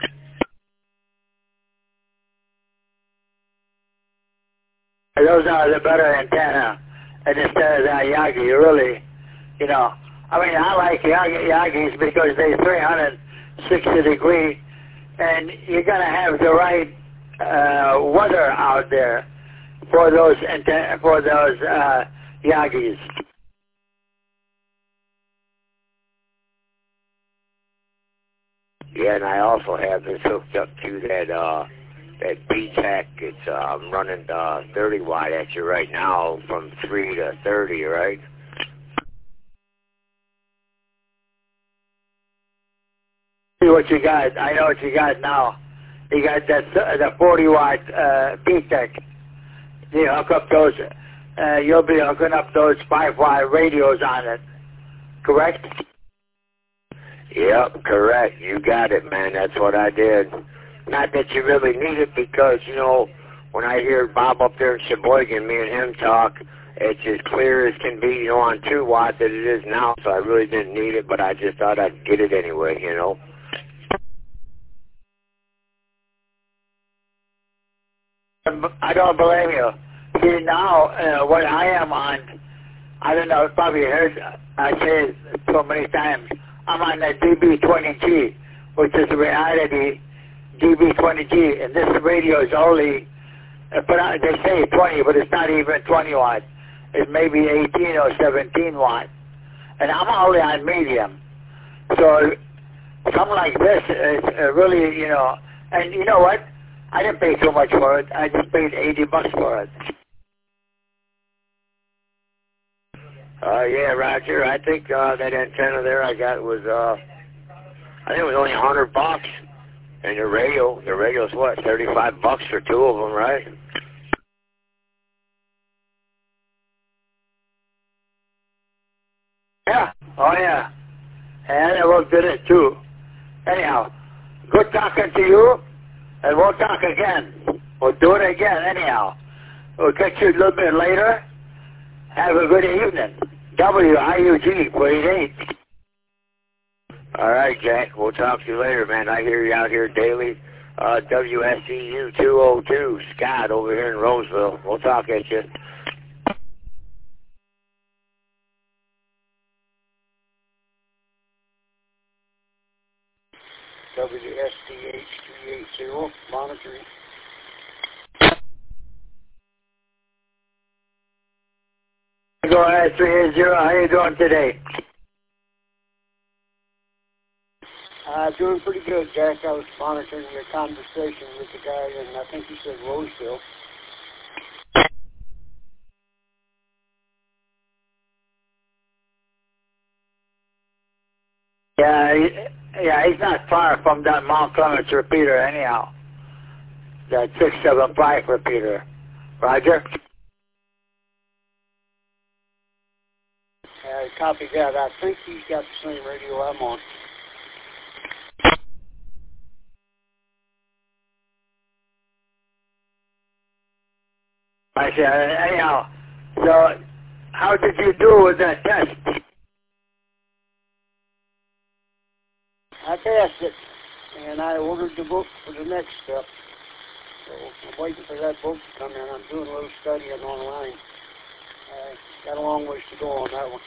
S11: Those are the better antenna. And instead of that Yagi, really, you know, I mean, I like Yagis because they're 360 degree, and you're going to have the right weather out there for those Yagis.
S18: Yeah, and I also have this hooked up to that BTEC. It's I'm running 30 watt at you right now from 3 to 30, right?
S11: See what you got. I know what you got now. You got the 40 watt BTEC. You hook up those. You'll be hooking up those 5 watt radios on it. Correct?
S18: Yep, correct. You got it, man. That's what I did. Not that you really need it because, you know, when I hear Bob up there in Sheboygan, me and him talk, it's as clear as can be, you know, on 2 watt that it is now. So I really didn't need it, but I just thought I'd get it anyway, you know.
S11: I don't blame you. See, now, what I am on, I don't know, probably heard, I say it so many times, I'm on the DB20G, which is reality DB20G, and this radio is only, they say 20, but it's not even 20 watt. It's maybe 18 or 17 watt. And I'm only on medium. So something like this is really, you know, and you know what? I didn't pay too much for it. I just paid $80 for it.
S18: Yeah, Roger. I think that antenna there I got was, I think it was only $100. And the radio's what, $35 for 2 of them, right?
S11: Yeah. Oh, yeah. And I looked at it, too. Anyhow, good talking to you. and we'll talk again. We'll do it again anyhow. We'll catch you a little bit later. Have a good evening. WIUG 48.
S18: All right, Jack. We'll talk to you later, man. I hear you out here daily. WSEU 202, Scott over here in Roseville. We'll talk at you.
S2: WSDH 380, monitoring.
S11: Go ahead, 380. How you doing today?
S2: Doing pretty good, Jack. I was monitoring your conversation with the guy, and I think he said Roseville.
S11: Yeah, he's not far from that Mount Clemens repeater anyhow. That 675 repeater. Roger?
S2: Copy that. I think he's got the same radio I'm on.
S11: I said, anyhow, so how did you do with that test?
S2: I passed it, and I ordered the book for the next step. So I'm waiting for that book to come in. I'm doing a little studying online. Got a long ways to go on that one.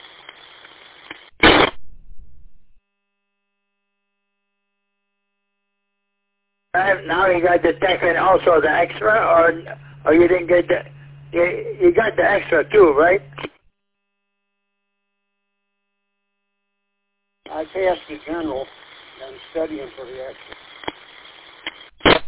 S11: Now you got the tech and also the extra, or you didn't get the, you got the extra too, right?
S2: I passed the general. I'm studying for the extra.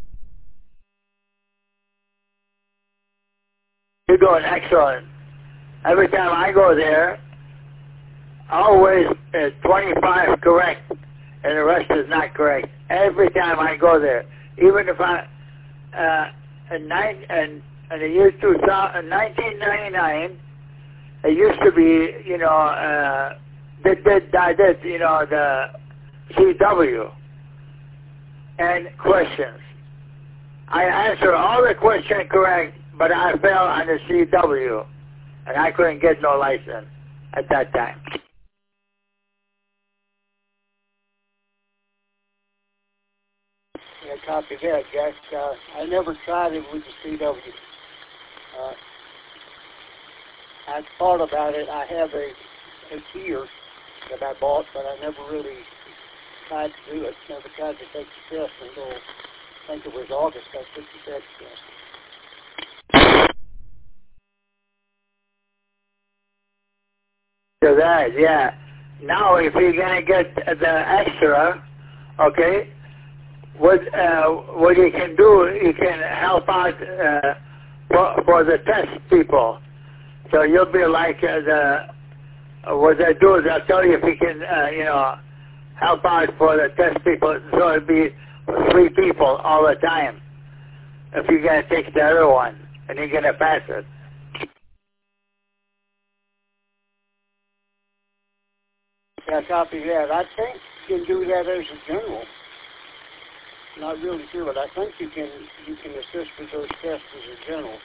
S11: You're doing excellent. Every time I go there, always 25 correct, and the rest is not correct. Every time I go there, even if in the year 1999, it used to be, the CW and questions. I answered all the questions correct, but I fell on the CW, and I couldn't get no license at that time.
S2: Yeah, copy that, Jack. I never tried it with the CW. I thought about it. I have a tier that I bought, but I never really tried to do it. Never tried to take the test until I think it was August. I took the test.
S11: So that, yeah. Now, if you're gonna get the extra, okay, what you can do, you can help out for the test people. So you'll be like what they do is they'll tell you if you can, help out for the test people. So it'll be 3 people all the time. If you're gonna take the other one and you're gonna pass it.
S2: Yeah, copy that. I think you can do that as a general. Not really sure, but I think you can assist with those tests as a general.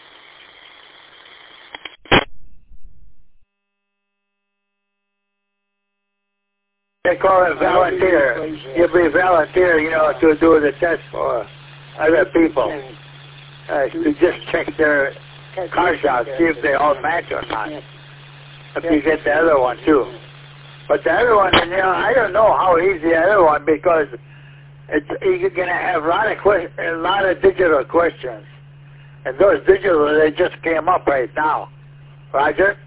S11: They call it volunteer. You'll be volunteer, to do the test for other people. To just check their cards out, see if they all match or not. If you get the other one too. But the other one, I don't know how easy the other one, because you're gonna have a lot of digital questions, and those digital they just came up right now. Roger.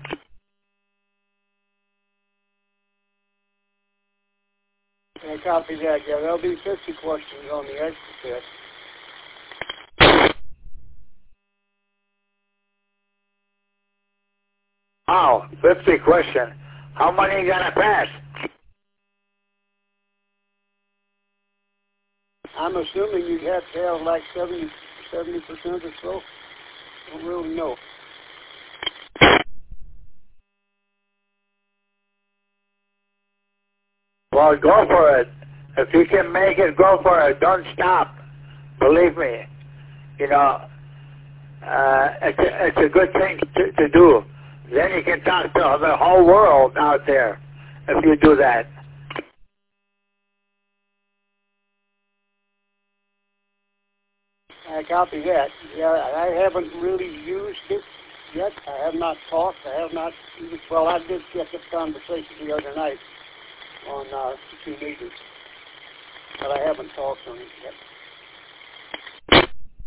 S2: I copy that. Yeah, there'll be 50 questions on the extra test.
S11: Wow, 50 questions. How many are you gonna pass?
S2: I'm assuming you'd have to have like 70% or so. I don't really know.
S11: Well, go for it. If you can make it, go for it. Don't stop. Believe me, you know, it's a good thing to do. Then you can talk to the whole world out there if you do that.
S7: I copy that. Yeah, I haven't really used it yet. I have not talked. I have not even, well, I did get this conversation the other night on 2 meters, but I haven't talked on it yet.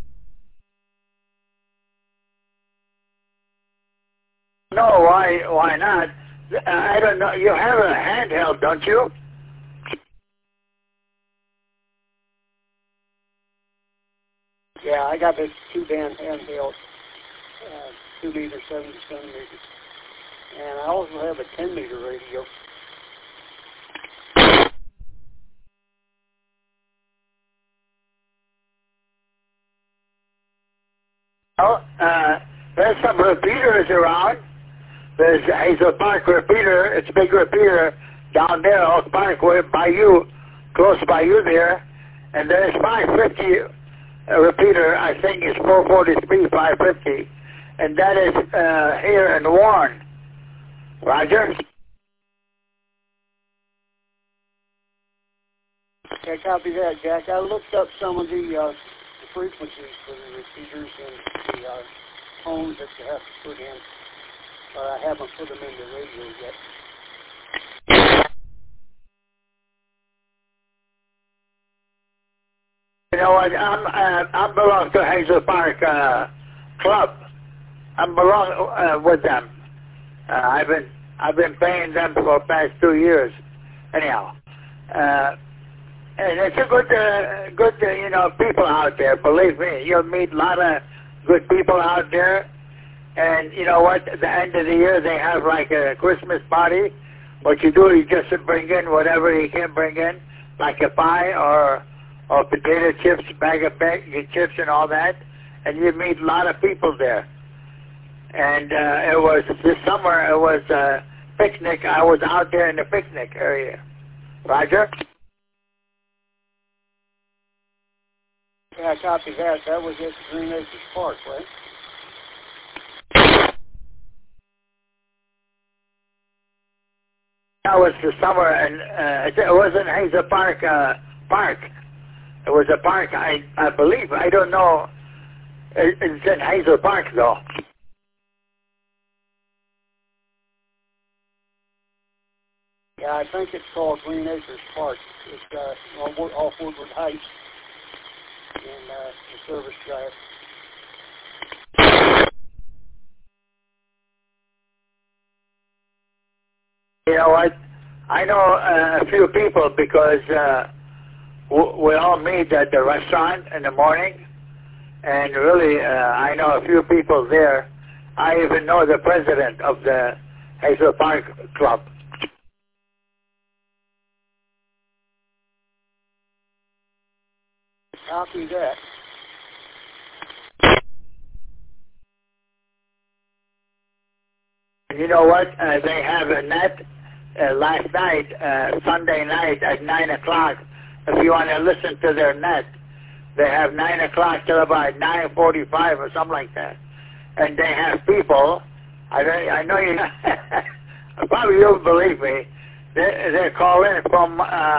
S11: No, why not? I don't know. You have a handheld, don't you?
S7: Yeah, I got this 2-band handheld, 2 meter, 70 centimeters. And I also have a 10 meter radio.
S11: Oh, there's some repeaters around. There's Hazel Park repeater. It's a big repeater down there, Oak Park, by you, close by you there. And there's 550 repeater. I think it's 443, 550. And that is here in Warren. Roger?
S7: Yeah, copy that, Jack. I looked up some of the frequencies for the repeaters and the tones that you have to put in, but I haven't put them in the radio yet.
S11: You know what? I belong to Hazel Park Club. I belong with them. I've been paying them for the past 2 years. Anyhow, and it's a good you know, people out there. Believe me, you'll meet a lot of good people out there. And you know what? At the end of the year, they have like a Christmas party. What you do, you just bring in whatever you can bring in, like a pie or potato chips, bag of chips and all that, and you meet a lot of people there. And it was this summer. It was a picnic. I was out there in the picnic area. Roger?
S7: Yeah, I copy that. That was at Green Acres Park, right?
S11: That was the summer, and it wasn't Hazel Park Park. It was a park, I believe. I don't know. It's in Hazel Park, though.
S7: Yeah, I think it's called Green Acres Park. It's off Woodward Heights in the Service Drive.
S11: You know what? I know a few people because we all meet at the restaurant in the morning, and really I know a few people there. I even know the president of the Hazel Park Club.
S7: Copy that.
S11: You know what? They have a net last night, Sunday night at 9 o'clock. If you want to listen to their net, they have 9 o'clock till about 9:45 or something like that. And they have people. I know you. Probably you'll believe me. They call in from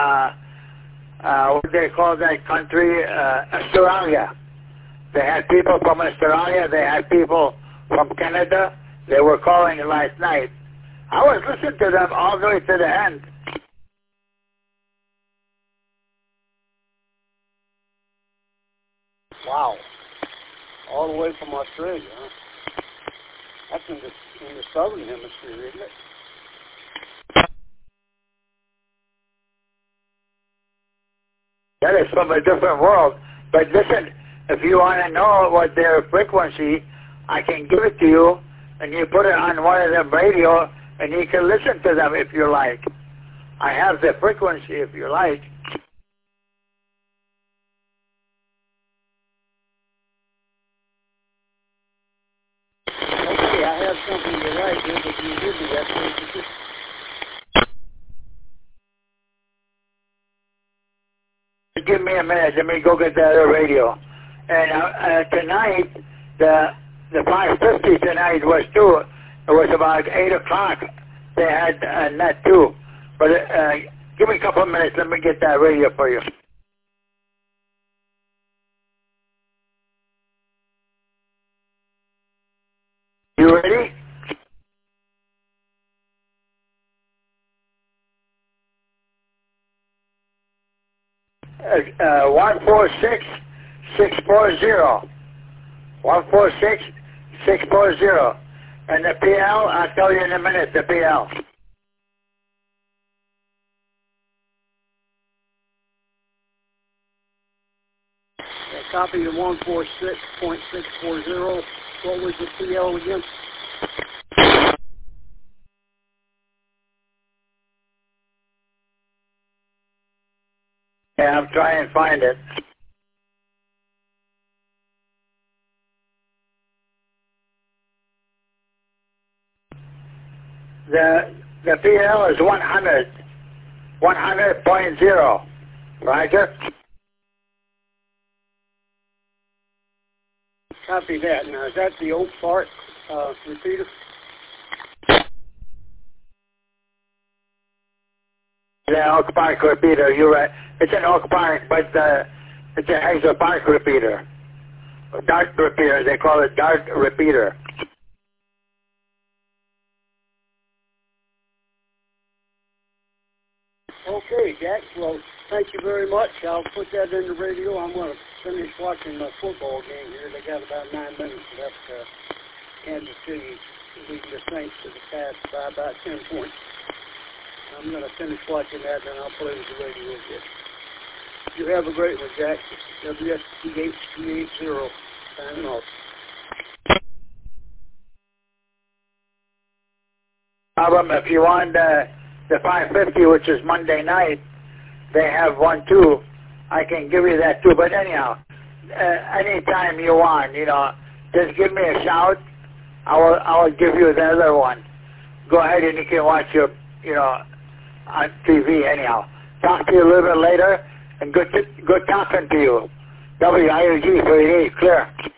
S11: what they call that country, Australia. They had people from Australia. They had people from Canada. They were calling last night. I was listening to them all the way to the end.
S7: Wow. All the way from Australia, huh? That's in the southern hemisphere, isn't it?
S11: That is from a different world. But listen, if you want to know what their frequency, I can give it to you, and you put it on one of them radio, and you can listen to them if you like. I have the frequency if you like.
S7: Okay, I have something to write here, but you give me that frequency.
S11: Give me a minute. Let me go get the other radio. And tonight, the 550 tonight was too. It was about 8 o'clock. They had net too. But give me a couple of minutes. Let me get that radio for you. You ready? Uh, 146-640. 146-640. And the PL, I'll tell you in a minute, the PL.
S21: Copy of 146.640. What was the PL again?
S11: Yeah, I'm trying to find it. The PL is 100. 100.0. Roger?
S21: Copy that. Now, is that the Oak Park repeater?
S11: Yeah, Oak Park repeater. You're right. It's an Oak Park, but it's a Hazel Park repeater. Dart repeater. They call it Dart repeater.
S21: Okay, Jack. Well, thank you very much. I'll put that in the radio. I'm going to finish watching the football game here. They got about 9 minutes left. Kansas City leading the Saints to the past by about 10 points. I'm going to finish watching that, and I'll play with the radio again. You have a great one, Jack. WSPH380. Signing off.
S11: If you want the 550, which is Monday night, they have one too. I can give you that too. But anyhow, anytime you want, just give me a shout. I will give you the other one. Go ahead and you can watch your, on TV anyhow. Talk to you a little bit later, and good talking to you. WIOG 38, clear.